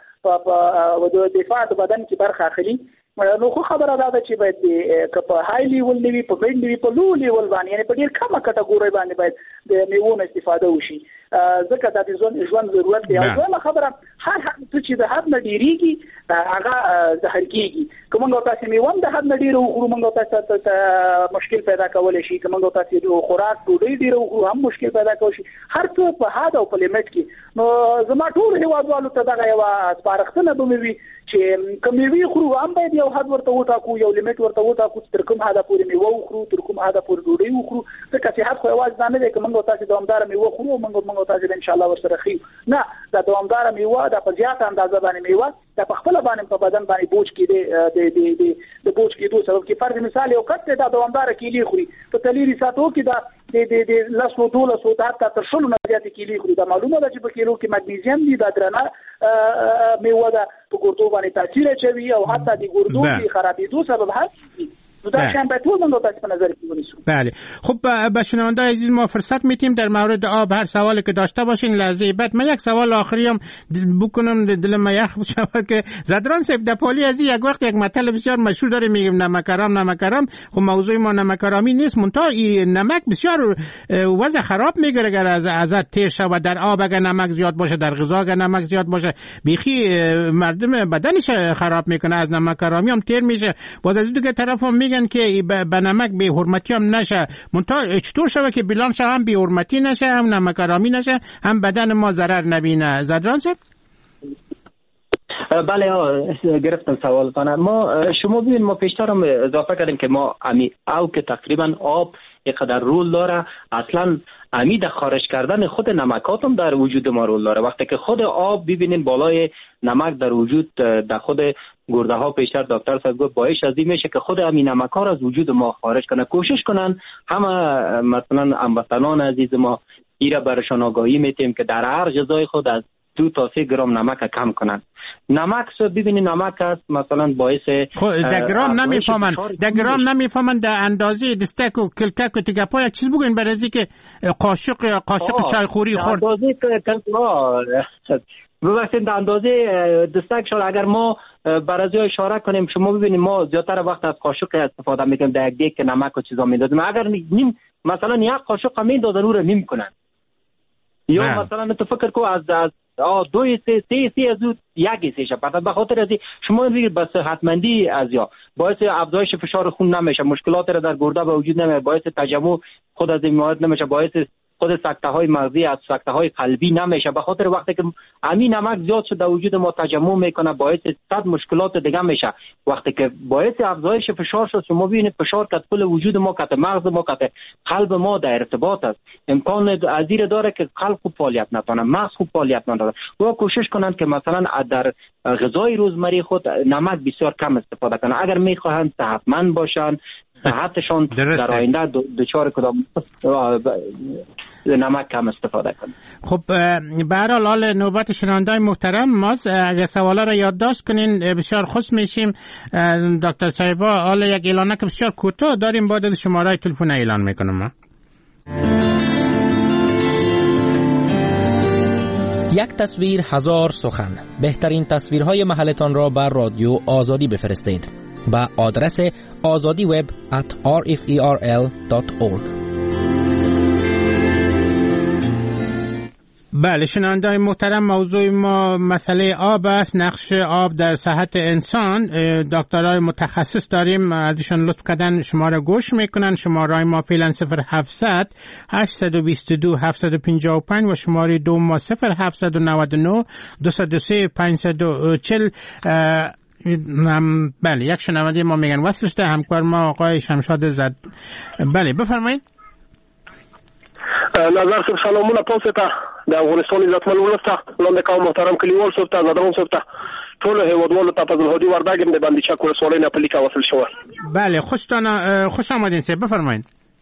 په دفاع د بدن کې برخه اخلي. نو خو خبره دا ده چې باید په هاي لیول نیوي، په بین نیوي، په لو لیول باندې یعنی په ډیر کمه کټګوري باندې باید د میوو استفاده وشي. ځکه دا د ژوند ضرورت دی. او دا خبره هر هر چې د حد نه ډیریږي هغه زهر کیږي. کومه تاسو میوه د حد نه ډیرو خو موږ تاسو ته مشکل پیدا کولای شي. کومه تاسو د خوراک ډوډۍ ډیرو خو هم مشکل پیدا کوي شي. هر څه په حد او په لیمټ کې. نو زما ټول هیوادوالو ته دا یو سپارښتنه به وي چې کوموي خو هم باید یو حد ورته وټاکو، یو لیمټ ورته وټاکو تر کوم حد پورې میوه وخورو، تر کوم حد پورې ډوډۍ وخورو. ځکه چې حد خو یوازې نه دی کومه تاسو دوامدار میوه خورو موږ موږ تاسو ان شاء الله ورسره خي نه دا دوامدار میوه د په زیات اندازه باندې میوه د په خپل باندې په بدن باندې بوج کې دی د د د بوج کې دوه سبب کې فرض مثال یو کته دا دوامدار کیلی خوري په تلری ساتو کې دا د د د لاسو دوله سو حتی تر شلو نه زیات کیلی خوري. دا معلومه ده چې په کیلو کې مګنیزیم دی، دا درنه میوه ده په ګردو باندې تاثیر چوي او حتی د ګردو کې خرابېدو سبب هست. در شنبه طول من باید به نظر بگیریم. بله خب به شنونده عزیز ما فرصت میتیم در مورد آب هر سوالی که داشته باشین لحظه بعد. من یک سوال آخری هم بکنم دل ما یخ بشه که زدران صاحب در پالی از یک وقت یک مطلب بسیار مشهور داره میگیم نمکارم نمکارم. خب موضوع ما نمکارامی نیست منتها این نمک بسیار وضع خراب میگیره اگر از ازت تیر شود در آب اگر نمک زیاد باشه در غذا اگر نمک زیاد باشه بیخی مردم بدنش خراب میکنه از نمکارامی هم تیر میشه. باز از دیگه طرف هم میگن که به نمک بی حرمتی هم نشه منتها چطور شود که بلان شه هم بی حرمتی نشه هم نمکارامی نشه هم بدن ما ضرر نبینه. زدران صاحب بله گرفتم سوالتان. ما شما ببین ما پیشتر هم اضافه کردیم که ما امی او که تقریبا آب اینقدر رول داره اصلا امی در خارج کردن خود نمکات هم در وجود ما رول داره. وقتی که خود آب ببینیم بالای نمک در وجود در خود گرده ها پیشتر دکتر صاحب گفت باعث از این میشه که خود همین نمک ها از وجود ما خارج کنه. کوشش کنن همه مثلا هموطنان عزیز ما ایره برشان آگاهی میتیم که در هر غذای خود از دو تا سه گرم نمک کم کنن. نمک سو ببینید نمک است مثلا باعث در گرام نمیفهمن در گرام نمیفهمن در اندازه دستک و کلکک و تیگپا یک چیز بگوین برای از که قاشق قاشق چای خوری خورد اندازه ببخشید در اندازه دستک شد. اگر ما برای اشاره کنیم شما ببینید ما زیادتر وقت از قاشق استفاده میکنیم در یک دیگ نمک و چیزا میندازیم. اگر نیم مثلا یک قاشق میندازن او رو نیم کنن یا نه. مثلا تو فکر کو از از دو سه سه سه از یک سه شب به خاطر از شما میگید بس صحتمندی از یا باعث افزایش فشار خون نمیشه مشکلات را در گرده به وجود نمیاره باعث تجمع خود از این مواد نمیشه باعث خود سکته های مغزی از سکته های قلبی نمیشه. به خاطر وقتی که همین نمک زیاد شده در وجود ما تجمع میکنه باعث صد مشکلات دیگه میشه. وقتی که باعث افزایش فشار شد شما ببینید فشار کت کل وجود ما کت مغز ما کت قلب ما در ارتباط است. امکان ازیر داره که قلب خوب فعالیت نکنه مغز خوب فعالیت نکنه. و کوشش کنند که مثلا در غذای روزمره خود نمک بسیار کم استفاده کنند اگر میخواهند صحتمند باشن صحتشون در آینده دچار کدام نمک کم استفاده کنند. خب به هر حال نوبت شنونده‌های محترم ماست. اگر سوالا را یادداشت کنین بسیار خوش میشیم. دکتر صاحبا حالا یک اعلانه که بسیار کوتاه داریم بعد از شماره تلفن اعلان میکنم. یک تصویر هزار سخن. بهترین تصویرهای محلتان را بر رادیو آزادی بفرستید با آدرس azadi web at r f e r l dot org. بله شنونده‌های محترم موضوع ما مسئله آب است نقش آب در صحت انسان. دکترای متخصص داریم ازشون لطف کردن شما را گوش میکنن. شماره ما فعلا صفر هفتصد هشت دو دو هفت پنج پنج و شماره دو ما صفر هفتصد و نود و نه دویست و سه پانصد و چهل. بله یک شنونده ما میگن وصلش ده همکار ما آقای شمشاد زد. بله بفرمایید. نظر صاحب سلامونه پاسه ته د افغانستان عزتمن ولس ته وړاندې کوم محترم کلیوال صاحب ته زدران صاحب ته ټول هیوادوالو ته فضل هادي وردګم د بندیچک ولسوالۍ نه په لیکه وصل شوی. بله خوشتانه خوش آمدین صاحب بفرمایید.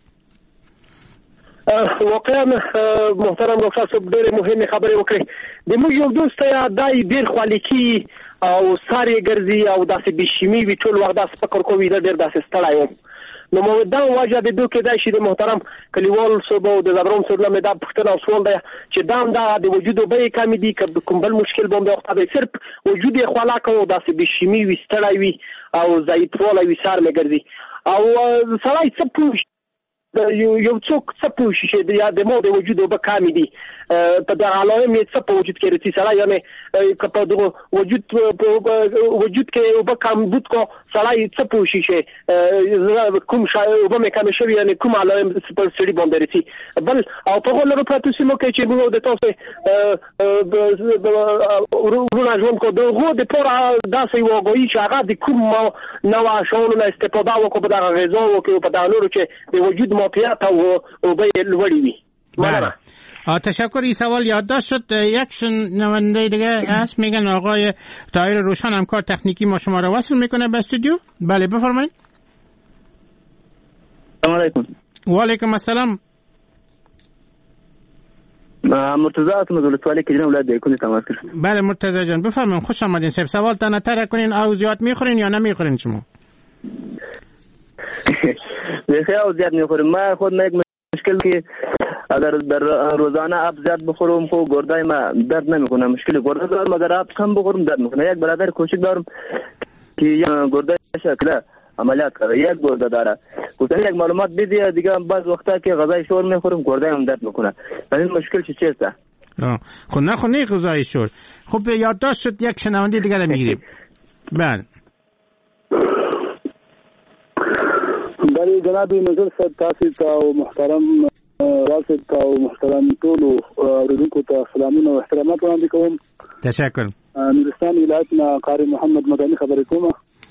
واقعا محترم ډاکټر صاحب ډېرې مهمې خبرې وکړې. د موږ یو دوست یا دای ډېر خوالیکي او ساري ګرځي او داسې بشیمي وی ټول وخت داسې فکر کوي دا ډېر داسې ستړی وم. نو مو دا واجب د دوه کې دا شي د محترم کلیوال صاحب او د زبرون صاحب له دا پښتنه او سوال دی چې دام دا د وجود به کم دي که کوم بل مشکل باندې وخت به صرف وجود خلاق او داسې بشیمي وی ستړی وی او ضعیفوالی وی سار مې ګرځي او سړی څه پوښ یو یو څوک څه پوښ شي د د مو د وجود به کم دي په دا علامه مې څه په وجود کې رسي سړی یعنی که په وجود وجود کې به کم بود کو سړی څه پوښ شي کوم شای به مې کم شوی یعنی کوم علامه په سړي باندې رسي بل او په هغه لپاره پاتې سیمو کې چې موږ د تاسو ورونه ژوند کو دغه د پوره داسې وګوي چې هغه د کوم نوع شاونو استفاده وکړو په دغه غذا او په دغه نورو چې د وجود موقعیت او به لوړی وي. بله تشکر. این سوال یادداشت شد. یک شنونده دیگه هست میگن آقای طاهر روشن همکار تکنیکی ما شما را وصل میکنه به استودیو. بله بفرمایید. سلام علیکم. و علیکم السلام. مرتضی هستم از ولسوالی کجران ولایت دیکونی تماس کردم. بله مرتضی جان بفرمایید خوش آمدین. صاحب سوال تنه تر کنین او زیاد میخورین یا نمیخورین شما؟ خیلی زیاد میخورم. من خود من یک مشکل که اگر در روزانه آب زیاد بخورم خب گردای ما درد نمیکنه. مشکل گرده دارم، اگر آب کم بخورم درد میکنه. یک برادر کوچک دارم که گرده شکله عملیات کرده، یک گرده داره. گفتن یک معلومات بدی دیگه بعض وقتا که غذای شور میخورم گرده هم درد میکنه. این مشکل چی چیست؟ خب نه خب نه غذای شور. خب یادداشت شد، یک شنونده دیگه رو میگیریم. بله بله جناب نظر صاحب، تاسو ته او محترم راسد ته او محترم ټول اوریدونکو ته سلامونه او احترامات وړاندې کوم. تشکر. نورستان ولایت نه قاری محمد مدني خبرې کوم.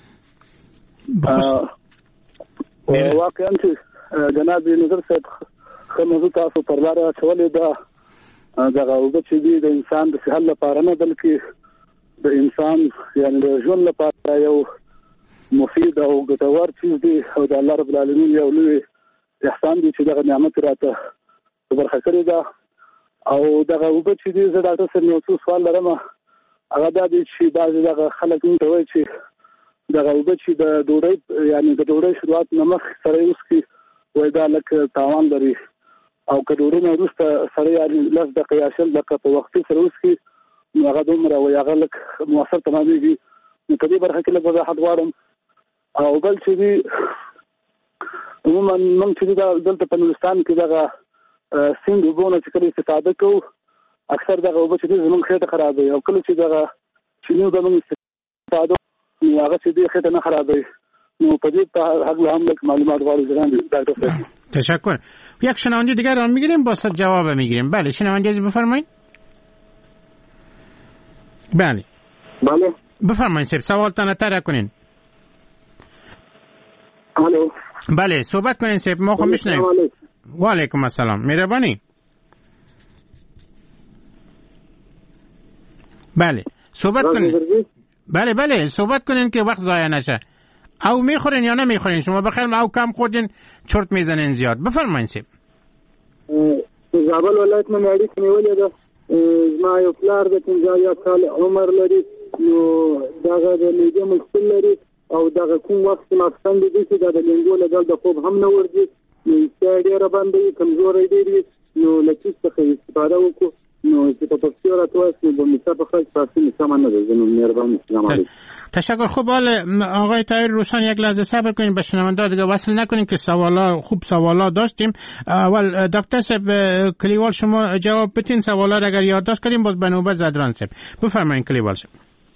واقعا چې جناب نظر صاحب کومه تاسو پر لار اچولې ده دغه اوبه چې دي د انسان د صحت لپاره نه بلکې د انسان یعنې د ژوند لپاره یو مفید او ګټور چیز دی او د الله رب العالمین یو لوی احسان دی چې دغه نعمت راته برخه کړې ده. او دغه اوبه چې دي زه ډاکټر صاحب یو څه سوال لرم، هغه دا دی چې بعضې دغه خلک موږ ته وایي چې دغه اوبه چې د ډوډۍ یعنې د ډوډۍ شروعات نه مخکې سړی وڅښي وایي دا لږ تاوان لري، او که ډوډۍ نه وروسته سړی یعنې لس دقیقې یا شل دقیقې په وختي سره وڅښي نو هغه دومره وایي هغه لږ مؤثر تمامېږي. نو په دې برخه کې لږ وضاحت غواړم. او بل چې دي عموما موږ چې دلته په نورستان کې دغه سیند اوبو نه چې کله استفاده کوو اکثر دغه اوبه چې دي زموږ خېټه خرابوي، او کله چې دغه چیني اوبه موږ استفاده نو هغه چې دي خېټه نه خرابوي. نو په دې هکله هم لږ معلومات غواړو جناب ډاکټر صاحب. تشکر. یک شنونده دیگر رو میگیریم، با جواب میگیریم. بله شنونده از بفرمایید. بله بله بفرمایید صاحب، سوالتان تر کنین. الو بله صحبت کنین صاحب، ما خب میشنویم. و علیکم السلام، مهربانی. بله صحبت کنین. بله بله صحبت کنین که وقت ضایع نشه. او میخورین یا نمیخورین شما؟ بخیر او کم خوردین چرت میزنین زیاد. بفرمایید صاحب. زابل ولایت نه اړیک نیولې ده. ما یو پلار د پنځه کال عمر لري، نو دغه د لېږه مشکل لري او دغه کوم وخت ماخستن دي چې د لنګو له د خوب هم نه ورځي، نو ډېر باندې کمزوري دي، نو لکه څه استفاده وکړو. نو چې په پښتو راځي نو به مصطفی خاص تاسو سامان نه زنه مهرباني. سلام علیکم. تشکر. خوب حال آقای طاهر روشن یک لحظه صبر کنین، به شنونده دیگه وصل نکنین که سوالا خوب سوالا داشتیم. اول دکتر صاحب کلیوال شما جواب بدین سوالا را اگر یادداشت کردیم باز به نوبت زدران صاحب. بفرمایید کلیوال صاحب.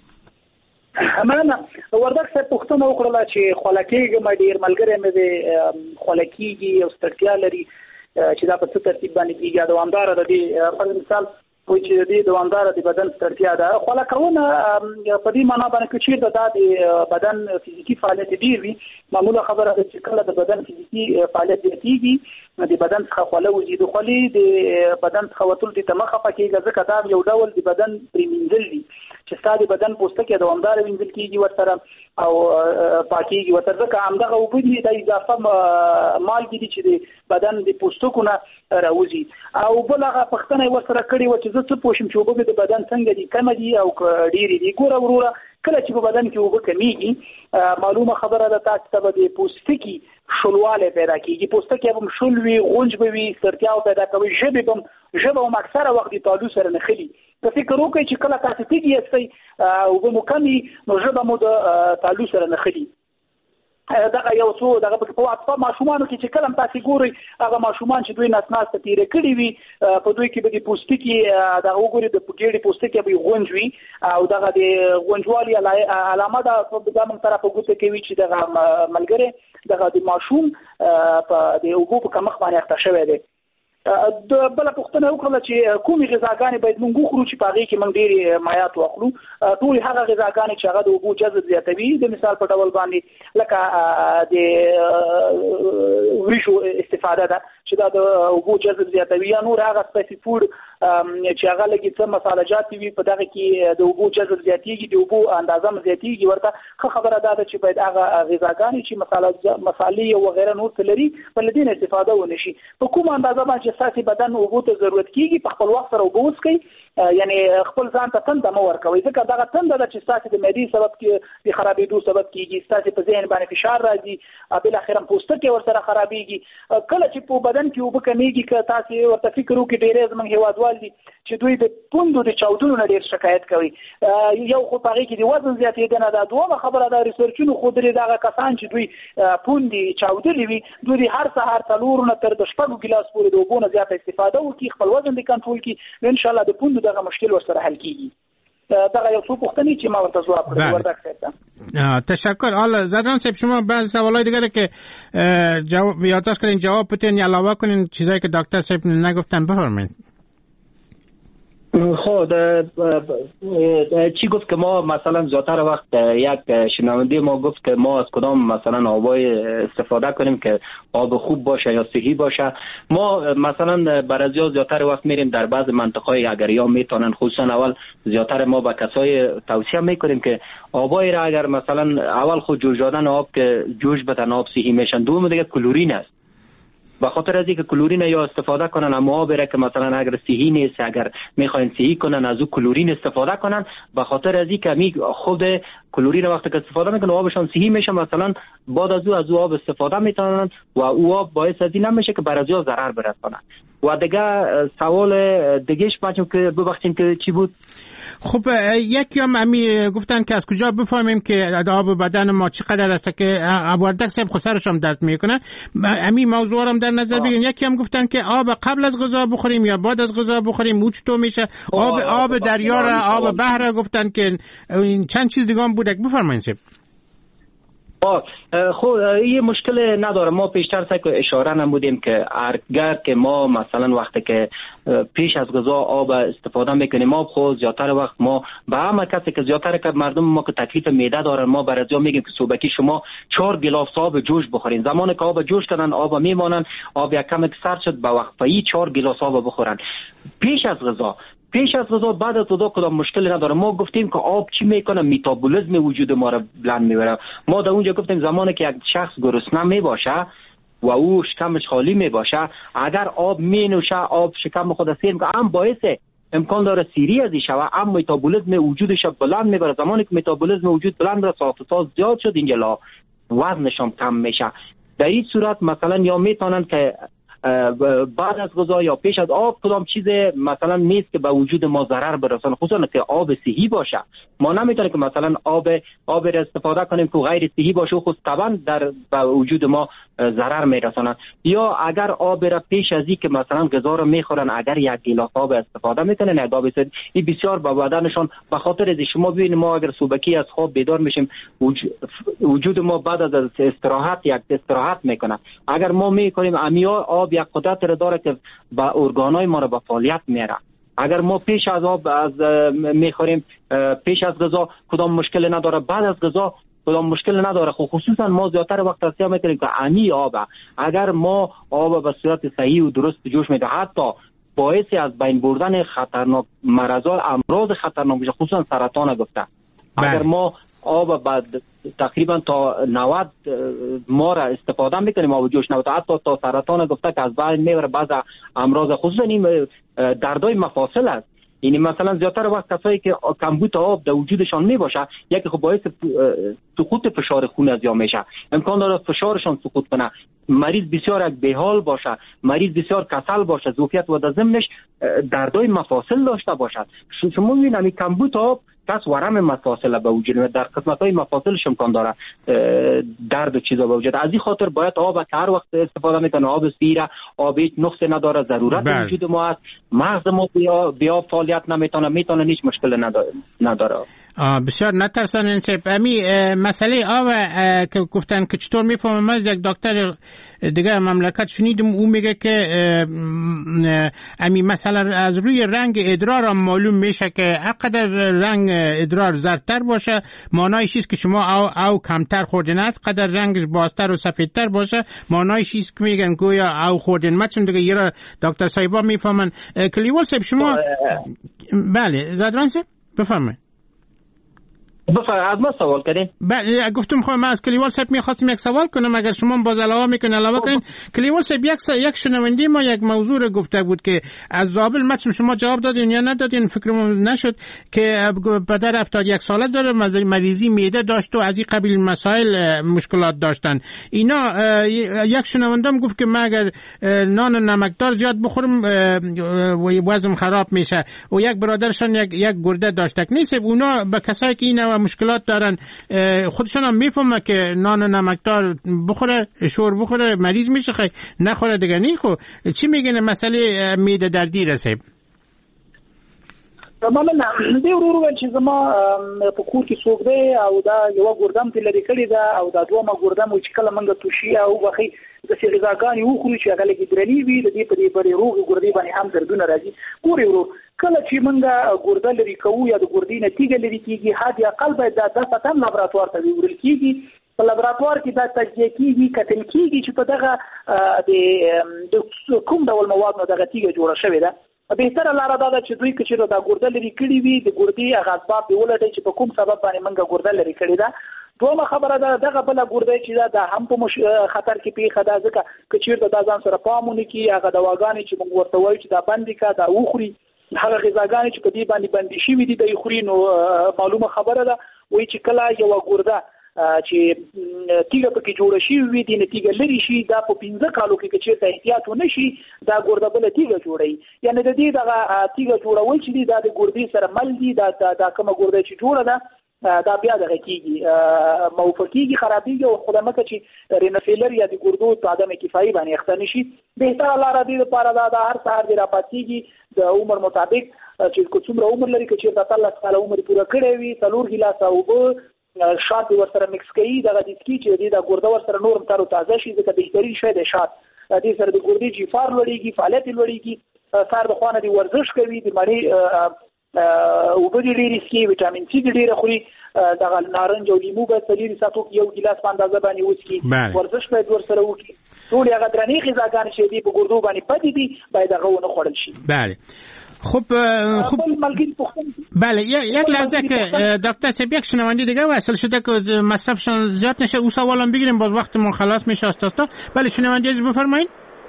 مننه. وردک صاحب پوښتنه وکړه چې خلکیږي ما ډیر ملګری مې د خلکیږي او ستړیا لري چې دا په څه ترتیب باندې کیږي. دوامدار د دې په مثال وایي چې د دوامدار د بدن ستړیا ده. خلکونه په دې معنا باندې چې د بدن فزیکی فعالیت ډیر وي، معمولا خبره ده چې کله د بدن فزیکی فعالیت زیاتیږي د بدن څخه خوله وځي، د خولې د بدن څخه وتل د تمخه پکېږي، ځکه دا یو ډول د بدن پریمینځل دي چې ستاسو بدن پوستکی دوامدار وینځل کیږي ورسره او پاکيږي ورته، ځکه همدغه وبدي د اضافه مالګې دي چې د بدن د پوستکو نه راوځي. او بل هغه پښتنه ورسره کړي و چې زه څه پوښم چې وبګه د بدن څنګه دي، کم دي او ډېری دي. ګوره وروره کله چې په بدن کې وبه کمیږي معلومه خبره ده تاسو ته د پوستکی شلواله پیدا کیږي، پوستکی هم شلوي غونج به وي، سرتیاو پیدا کوي، ژبه هم ژبه هم اکثره وخت د تالو سره نخلي. په فکر وکړئ چې کله تاسو تیږي یاستئ او به مکمل نو ژبه مو د تالو سره نخلي. دغه یو څو دغه په اطفال ماشومان کې چې کلم تاسو ګوري هغه ماشومان چې دوی نسناس ته تیرې کړی وي په دوی کې به د پوستکي دغه وګوري د پګېړې پوستکي به غونجوي او دغه د غونجوالي علامه ده په دغه طرف وګورئ کوي چې دغه ملګری دغه د ماشوم په د وګو په کمخ باندې اخته شوی دی. د بل پښتنه وکړه چې کومي غذاګانې باید موږ وخورو چې پاږي کې موږ ډېری مایات واخلو. ټول هغه غذاګانې چې هغه د اوبو جذب زیاتوي، د مثال په ډول باندې لکه د وریشو استفاده ده چې دا د اوبو جذب زیاتوي، یا نور هغه سپیسي فود چې هغه لګي څه مساله جات وي په دغه کې د اوبو جذب زیاتېږي، د اوبو اندازه زیاتېږي. ورته خبره ده چې باید هغه غذاګانې چې مساله مصالې او غیره نور تلري په لدین استفاده ونشي. په کوم اندازه باندې اساسي بدن اوبو ته ضرورت کیږي په خپل وخت سره اوبو وسکي یعنی خپل ځان ته تنده مو ورکوي ځکه دغه تنده د چې ستاسو د معدې سبب کې د خرابېدو سبب کیږي ستاسو په ذهن باندې فشار راځي بل اخر هم پوستکی ورسره خرابېږي کله چې په بدن کې وب کمیږي که تاسو ورته فکر وکړئ ډېر زموږ هیوادوال دي چې دوی د پوندو د چاودنو نه ډېر شکایت کوي یو خو په هغې کې د وزن زیاتېدنه ده دومره خبره ده ریسرچونو ښودلي دغه کسان چې دوی پوندې چاودلي وي دوی د هر سهار څلورو نه تر د شپږو ګیلاس پورې د اوبو نه زیاته استفاده وکړي خپل وزن د کنټرول کړي انشاءالله د پوندو دغه مشکل ورسره حل کیږي دغه یو څو پوښتنې چې ما ورته ځواب کړم وردک صاحب تشکر. حالا زدران صاحب شما بعض سوالای دیگه که جواب یادداشت کردین جواب بدین یا علاوه کنین چیزایی که دکتر صاحب نگفتن بفرمایید. خب چی گفت که ما مثلا زیادتر وقت یک شنونده ما گفت که ما از کدام مثلا آبای استفاده کنیم که آب خوب باشه یا صحی باشه. ما مثلا برای زیادتر وقت میریم در بعض منطقه‌های اگر یا میتونن خصوصا اول زیادتر ما به کسای توصیه میکنیم که آبای را اگر مثلا اول خود جوش دادن آب که جوش بدن آب صحی میشن دوم دیگه کلورین است به خاطر از اینکه کلورین یا استفاده کنن اما آب را که مثلا اگر صحی نیست اگر میخواین صحی کنن از او کلورین استفاده کنن به خاطر از اینکه می خود کلورین وقتی که استفاده میکنن آبشان صحی میشه مثلا بعد از او از او آب استفاده میتونن و او آب باعث از این نمیشه که برای از ضرر برسونه. و دیگه سوال دیگهش بچم که ببخشید که چی بود؟ خب یکی هم امی گفتن که از کجا بفهمیم که آب بدن ما چقدر است که وردک صاحب خسرش هم درد میکنه امی موضوع هم در نظر بگیرین. یکی هم گفتن که آب قبل از غذا بخوریم یا بعد از غذا بخوریم او چطور میشه؟ آب آب دریا را آب بحر گفتن که چند چیز دیگه هم بوده بفرمایید صاحب. خب یه مشکل نداره ما پیشتر سعی اشاره نمودیم که اگر که ما مثلا وقتی که پیش از غذا آب استفاده میکنیم آب خود زیادتر وقت ما به همه کسی که زیادتر که مردم ما که تکلیف معده دارن ما برای میگیم که صبحی شما چهار گلاس آب جوش بخورین زمانی که آب جوش کردن آب میمانن آب یک کم سرد شد به وقفه‌ای چهار گلاس آب بخورن پیش از غذا. پیش از غذا بعد از غذا کدام مشکلی نداره. ما گفتیم که آب چی میکنه متابولیسم وجود ما را بلند میبره. ما در اونجا گفتیم زمانی که یک شخص گرسنه میباشه و او شکمش خالی میباشه اگر آب مینوشه آب شکم خود سیر میکنه هم باعث امکان داره سیری ازی شوه هم متابولیسم وجودش بلند میبره. زمانی که متابولیسم وجود بلند بره ساختار زیاد شد اینجا وزنش هم کم میشه. در این صورت مثلا یا میتونن که بعد از غذا یا پیش از آب کدام چیز مثلا نیست که به وجود ما ضرر برسونه خصوصا که آب صحی باشه. ما نمیتونیم که مثلا آب آب را استفاده کنیم که غیر صحی باشه خود طبعا در به وجود ما ضرر میرسونه. یا اگر آب را پیش از این که مثلا غذا رو میخورن اگر یک گیلاس آب استفاده میکنن یک آب صحی این بسیار به بدنشون به خاطر از شما ببینید ما اگر صبحی از خواب بیدار میشیم وجود ما بعد از استراحت یک استراحت میکنه. اگر ما میکنیم امیا آب یک قدرت را داره که با ارگانای ما را به فعالیت میاره. اگر ما پیش از آب از میخوریم پیش از غذا کدام مشکل نداره بعد از غذا کدام مشکل نداره. خب خصوصا ما زیادتر وقت توصیه میکنیم که امی آب اگر ما آب به صورت صحیح و درست جوش میدیم حتی باعث از بین بردن خطرناک مرض امراض خطرناک میشه خصوصا سرطان گفته. اگر ما آب بعد تقریبا تا نود ما را استفاده میکنیم آب جوش نود حتی تا سرطان گفته که از بین میبره بعض امراض خصوصا این دردای مفاصل است. یعنی مثلا زیادتر وقت کسایی که کمبود آب در وجودشان می باشه یکی خب باعث سقوط فشار خون از یا میشه امکان داره فشارشان سقوط کنه مریض بسیار یک بیحال باشه مریض بسیار کسل باشه ظرفیت و در ضمنش دردای مفاصل داشته باشد. شما میبینید این کمبود آب کس ورم مفاصل به وجود میاد در قسمت‌های مفاصلش امکان داره درد و چیزا به وجود. از این خاطر باید آب که هر وقت استفاده میکنه آب سیره آب هیچ نقص نداره ضرورت بل. وجود ما است مغز ما بیا بیا فعالیت نمیتونه میتونه هیچ مشکل نداره نداره. بسیار نترسن این سیب امی مسئله آب که گفتن که چطور میفهمم از یک دکتر دیگه مملکت شنیدم او میگه که امی مثلا از روی رنگ ادرار هم معلوم میشه که هرقدر رنگ ادرار زردتر باشه معنایش است که شما او, او کمتر خوردین است قدر رنگش بازتر و سفیدتر باشه معنایش است که میگن گویا او خوردین مچم دیگه یه دکتر صاحبا میفهمن. کلیوال صاحب شما بله زدران صاحب بفرمایید. بفرمایید از ما سوال کردین. بله گفتم خب من از کلیوال صاحب می‌خواستم یک سوال کنم اگر شما باز علاوه میکنین علاوه کنین. کلیوال صاحب یک یک شنونده ما یک موضوع گفته بود که از زابل مچم شما جواب دادین یا ندادین فکرم نشد که پدر هفتاد و یک ساله داره مریضی معده داشت و از این قبیل مسائل مشکلات داشتن. اینا یک شنوندم گفت که من اگر نان و نمکدار زیاد بخورم وزن خراب میشه و یک برادرشان یک یک گرده داشته نیست. اونا به کسایی که اینا مشکلات دارن خودشون هم میفهمه که نان و نمکدار بخوره شور بخوره مریض میشه خیلی نخوره دیگه نی. خب چی میگن مسئله معده دردی رسه؟ مننه. دی ورو ول چې زما په کور کې څوک دی او دا یو ګردم تل لري کړی دا او دا دوه ما ګردم چې کله منګه توشي او بخي د څه غذاګانی وخوري چې هغه لګي درنی وي د دې په دې پرې روغ ګردې باندې هم دردونه راځي. ګوري ورو کله چې منګه ګرده لري کوو یا د ګردې نتیجه لري کیږي حد یا قلب دا د فتن لابراتوار ته ویل کیږي. په لابراتوار کې دا تجزیه کیږي کتل کیږي چې په دغه د کوم ډول مواد نو دغه تیږه جوړه شوې ده. بهتره لاره دا ده چې دوی کچې دا ګرده لري کړي وي د ګردې هغه اسباب دی ولټي چې په کوم سبب باندې منګه ګرده لري کړي ده. دومره خبره ده دغه بل ګرده چې دا د هم په خطر کې پیښه ده ځکه کچیر د ځان سره پامونه کې هغه دواګانې چې موږ ورته وایو چې دا بندي کا دا وخوري هغه غذاګانې چې په دې باندې بندي شي دي د خوري نو معلومه خبره ده وایي چې کله یو ګرده چې تیګه پکې جوړ شي وي دي نتیجه لري شي دا په پنځه کالو کې چې ته احتیاط ونشي دا ګرده بل تیګه جوړي یعنی د دې دغه تیګه جوړول چې دا د ګردې سره مل دي دا دا کومه ګرده چې جوړه ده دا بیا دغه کیږي موفقيږي خرابيږي او خدامت چې رینفیلر یا د ګردو په عدم کفایي باندې اختنی شي. بهتره لاره دی لپاره دا د هر سهار دی راپاتېږي د عمر مطابق چې کوم عمر لري چې د الله تعالی عمر پوره کړی وي څلور ګیلاس او شات ورسره مکس کوي دغه د سکی چې د ګرده ورسره نورم تر تازه شي ځکه بهتري شي د شات د سره د ګردې جفار لوړیږي فعالیت لوړیږي سر د خوانه دی ورزش کوي د مړی او په دې لري سکی وټامین سي ډیره خوري دغه نارنج او لیمو به سلیری ساتو یو ګلاس په اندازه باندې وڅکي ورزش باید ورسره وکړي. ټول هغه درنې غذاګانې چې دی په ګردو باندې پدې دي باید هغه ونه خوړل شي. بله خب خب بله یک لحظه که دکتر سیب یک شنونده دیگه وصل شده که مصرفشان زیاد نشه او سوالم بگیریم باز وقتمون خلاص میشه استاستا. بله شنونده عزیز بفرمایید.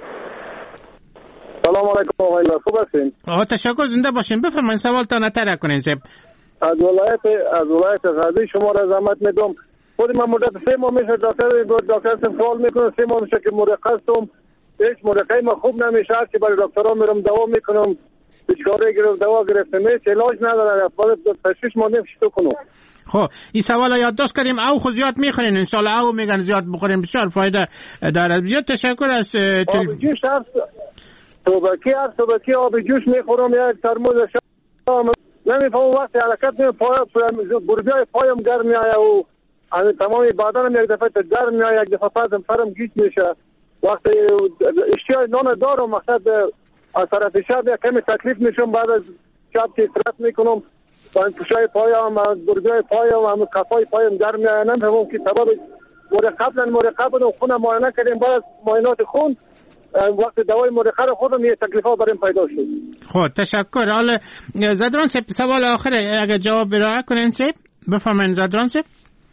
سلام علیکم آقای خوب هستین؟ آها تشکر زنده باشین بفرمایید سوالتان نتره کنین سیب. از ولایت از ولایت غزنی شما را زحمت میدم. خود من مدت سه ماه میشه دکتر دکتر سوال میکنم سه ماه میشه که مرخصم هیچ مرخصی ما خوب نمیشه که برای دکترها میرم دوا میکنم بیچاره گرفت دوا گرفته میشه علاج نداره باید تشخیص ما نمیشه تو کنم. خب این سوال یادداشت کردیم او خود زیاد میخورین ان شاء الله او میگن زیاد بخوریم بسیار فایده داره. بسیار تشکر از تل... جوش هست صبحی هست صبحی آب جوش میخورم یک ترمز شام نمیفهم وقتی حرکت نمی پای برگای پایم گرم میآید و تمام بدنم یک دفعه گرم میآید یک دفعه پدرم سرم گیج میشه وقتی اشتیاق نان دارم مقصد از طرف شب یک کمی تکلیف میشم بعد از شب که استراحت میکنم با پوشای پایم برگای پایم هم کفای پایم گرم میآید نمیفهمم که سبب مرقب نه مرقب بودم خونم معاینه کردیم بعد از معاینات خون وقت دوای مرخه رو خودم یه تکلیفات برام پیدا شد. خب تشکر. حالا زدران سپ سوال آخره اگه جواب برای کنین سپ بفهمین زدران سپ.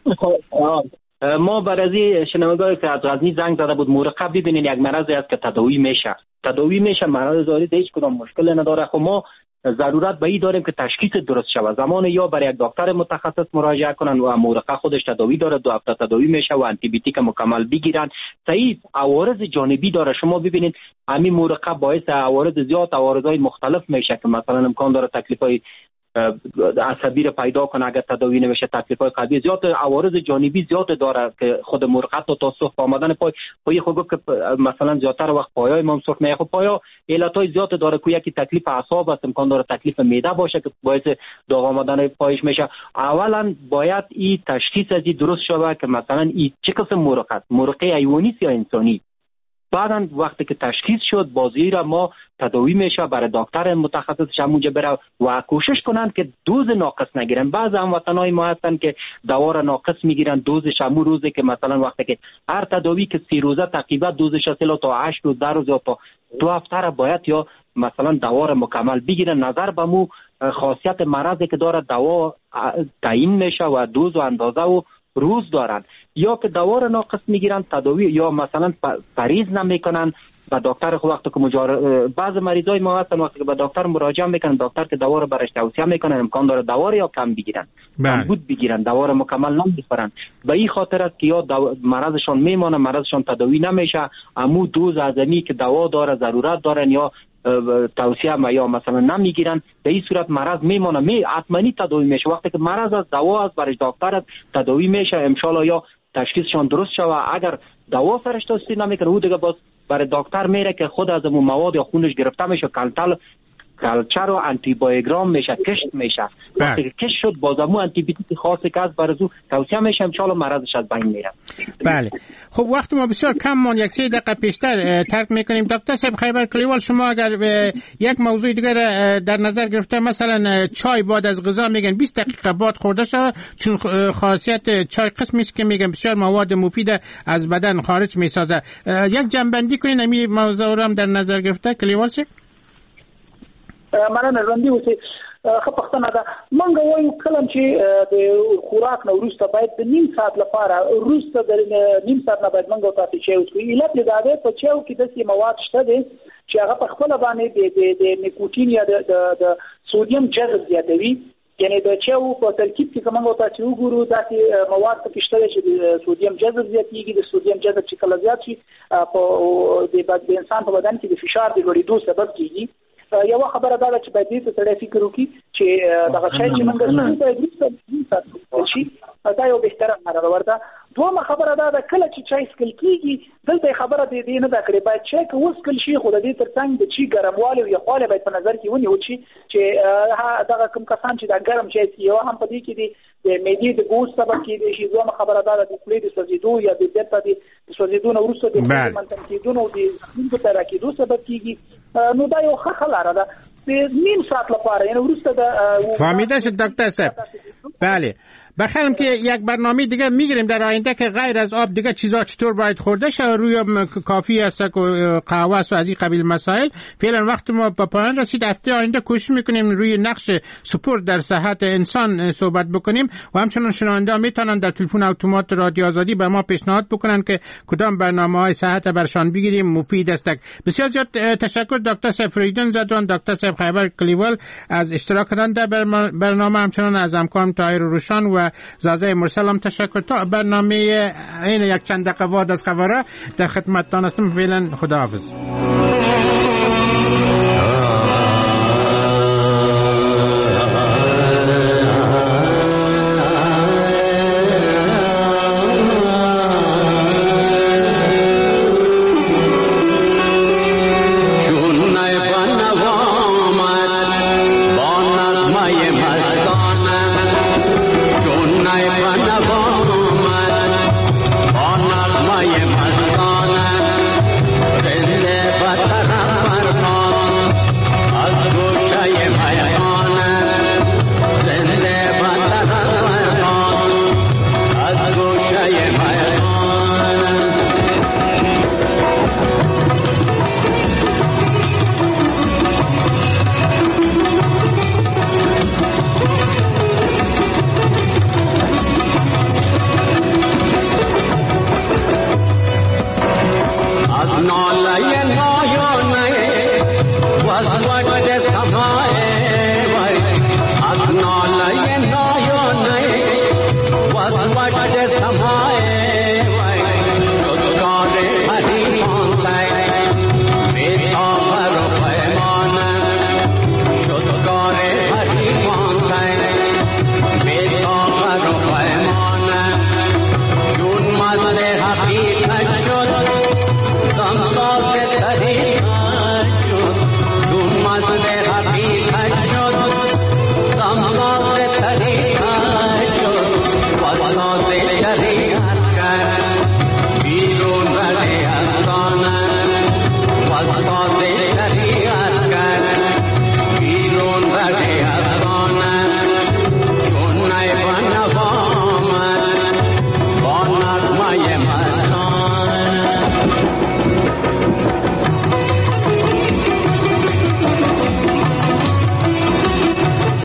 ما برای شنوندگانی که از غزنی زنگ زده بود مرقب ببینین یک مرضی است که تداوی میشه تداوی میشه مرض زاری هیچ کدام مشکل نداره. خب ما ضرورت به این داریم که تشخیص درست شود زمان یا برای یک دکتر متخصص مراجعه کنن و مرقه خودش تداوی داره دو هفته تداوی میشه و آنتی بیوتیک مکمل بگیرن. صحیح عوارض جانبی داره. شما ببینید همین مرقه باعث عوارض زیاد عوارضای مختلف میشه که مثلا امکان داره تکلیفای عصبی رو پیدا کنه اگر تداوی نمیشه تکلیفای قلبی زیاد عوارض جانبی زیاد داره که خود مرقه تا سوخت آمدن پای پای خود که مثلا زیادتر وقت پایای ما سوخت نه خب پایا علتای زیاد داره که یکی تکلیف اعصاب است امکان داره تکلیف معده باشه که باعث داغ آمدن پایش میشه. اولا باید این تشخیص از درست شود که مثلا این چه قسم مرقه است مرقه حیوانی یا انسانی. بعداً وقتی که تشخیص شد بازی را ما تداوی میشه برای دکتر متخصص همونجا بره و کوشش کنند که دوز ناقص نگیرن. بعض هموطنای ما هستن که دوا را ناقص میگیرن دوزش همون روزه که مثلا وقتی که هر تداوی که سی روزه تقریبا دوزش اصلا تا هشت روز ده روز یا تا دو هفته را باید یا مثلا دوا را مکمل بگیرن. نظر به مو خاصیت مرضی که داره دوا تعیین میشه و دوز و اندازه و روز دارن، یا که دوا را ناقص میگیرن تداوی، یا مثلا پریز نمیکنن و دکتر خود وقتی که مجار... بعض مریضای ما هستن وقتی که به دکتر مراجعه میکنن دکتر که دوا رو برش توصیه میکنن امکان داره دوا رو یا کم بگیرن، کم بود بگیرن، دوا رو مکمل نمیخورن. به این خاطر است که یا دو... مرضشون میمانه، مرضشون تداوی نمیشه، امو دوز اعظمی که دوا داره ضرورت دارن یا توصیه ما یا مثلا نمیگیرن، به این صورت مرض میمانه، می حتماً تداوی میشه. وقتی که مرض از دوا است برش دکتر تداوی میشه ان شاء الله، یا تشخیصشان درست شوه. اگر دوا سرش توصیه نمیکنه او دیگه باز برای دکتر میره که خود از اون مواد یا خونش گرفته میشه، کلتل کلچر و آنتی بایوگرام میشه، کشت میشه. وقتی که کشت شد باز امو آنتی بیوتیک خاصی که از برزو توصیه میشه ان شاء الله مرضش از بین میره. بله خب وقت ما بسیار کم مون، یک سه دقیقه پیشتر ترک میکنیم. دکتر صاحب خیبر کلیوال، شما اگر یک موضوع دیگر در نظر گرفته، مثلا چای بعد از غذا میگن بیست دقیقه بعد خورده شود، چون خاصیت چای قسمی است که میگن بسیار مواد مفید از بدن خارج میسازه. یک جنبندی کنین همین موضوع رو هم در نظر گرفته کلیوال صاحب؟ مننه ژوندي اوسئ. ښه پوښتنه ده. موږ وایو کله چې د خوراک نه وروسته باید د نیم ساعت لپاره وروسته د نیم ساعت نه باید موږ او تاسو چای وڅښو. علت یې دا دی په چایو کې داسې مواد شته دي چې هغه په خپله باندې د نیکوتین یا د سودیم جذب زیاتوي. یعنی د چایو په ترکیب کې که موږ او تاسو وګورو داسې مواد پکې شته چې د سودیم جذب زیاتېږي. د سودیم جذب چې کله زیات شي په د انسان په بدن کې د فشار د لوړېدو سبب کېږي. یو خبره دا چې باید دې ته سړی فکر وکړي چې دغه شی چې موږ څنګه شي دا یو بهتره خبره ورته. دومره خبره دا ده کله چې چای سکل کېږي دلته خبره دې نه ده کړې، باید چای که وسکل شي خو د دې تر څنګ د چای ګرموالی او یخوالی باید په نظر کې ونیول شي چې دغه کوم کسان چې دا ګرم چای څښي یو هم په دې کې د معدې د ګوز سبب کېدی شي. دومره خبره دا ده د خولې د سوځېدو یا د بېرته د سوځېدو نه وروسته د خولې منتن کېدو او د زخمونو پیدا کېدو سبب کېږي. نو دا یو ښه لاره ده. نیم ساعت لپاره یعنی وروسته د فهمیده شد دکتر صاحب. بله بخیرم که یک برنامه دیگه میگیریم در آینده که غیر از آب دیگه چیزا چطور باید خورده شه، روی کافی است و قهوه است و از این قبیل مسائل. فعلا وقت ما به پایان رسید. هفته آینده کوشش میکنیم روی نقش سپورت در صحت انسان صحبت بکنیم و همچنین شنونده ها میتونن در تلفن اتومات رادیو آزادی به ما پیشنهاد بکنن که کدام برنامه‌های صحت برشان بگیریم مفید است. بسیار زیاد تشکر دکتر صاحب فریدون زدوان، دکتر صاحب خیبر کلیوال از اشتراک کردن در برنامه، همچنین از همکارم طاهر روشان و زازه مرسل هم تشکر. تا برنامه این یک چند دقیقه بعد از خبرها در خدمتتان هستم. فعلا خداحافظ.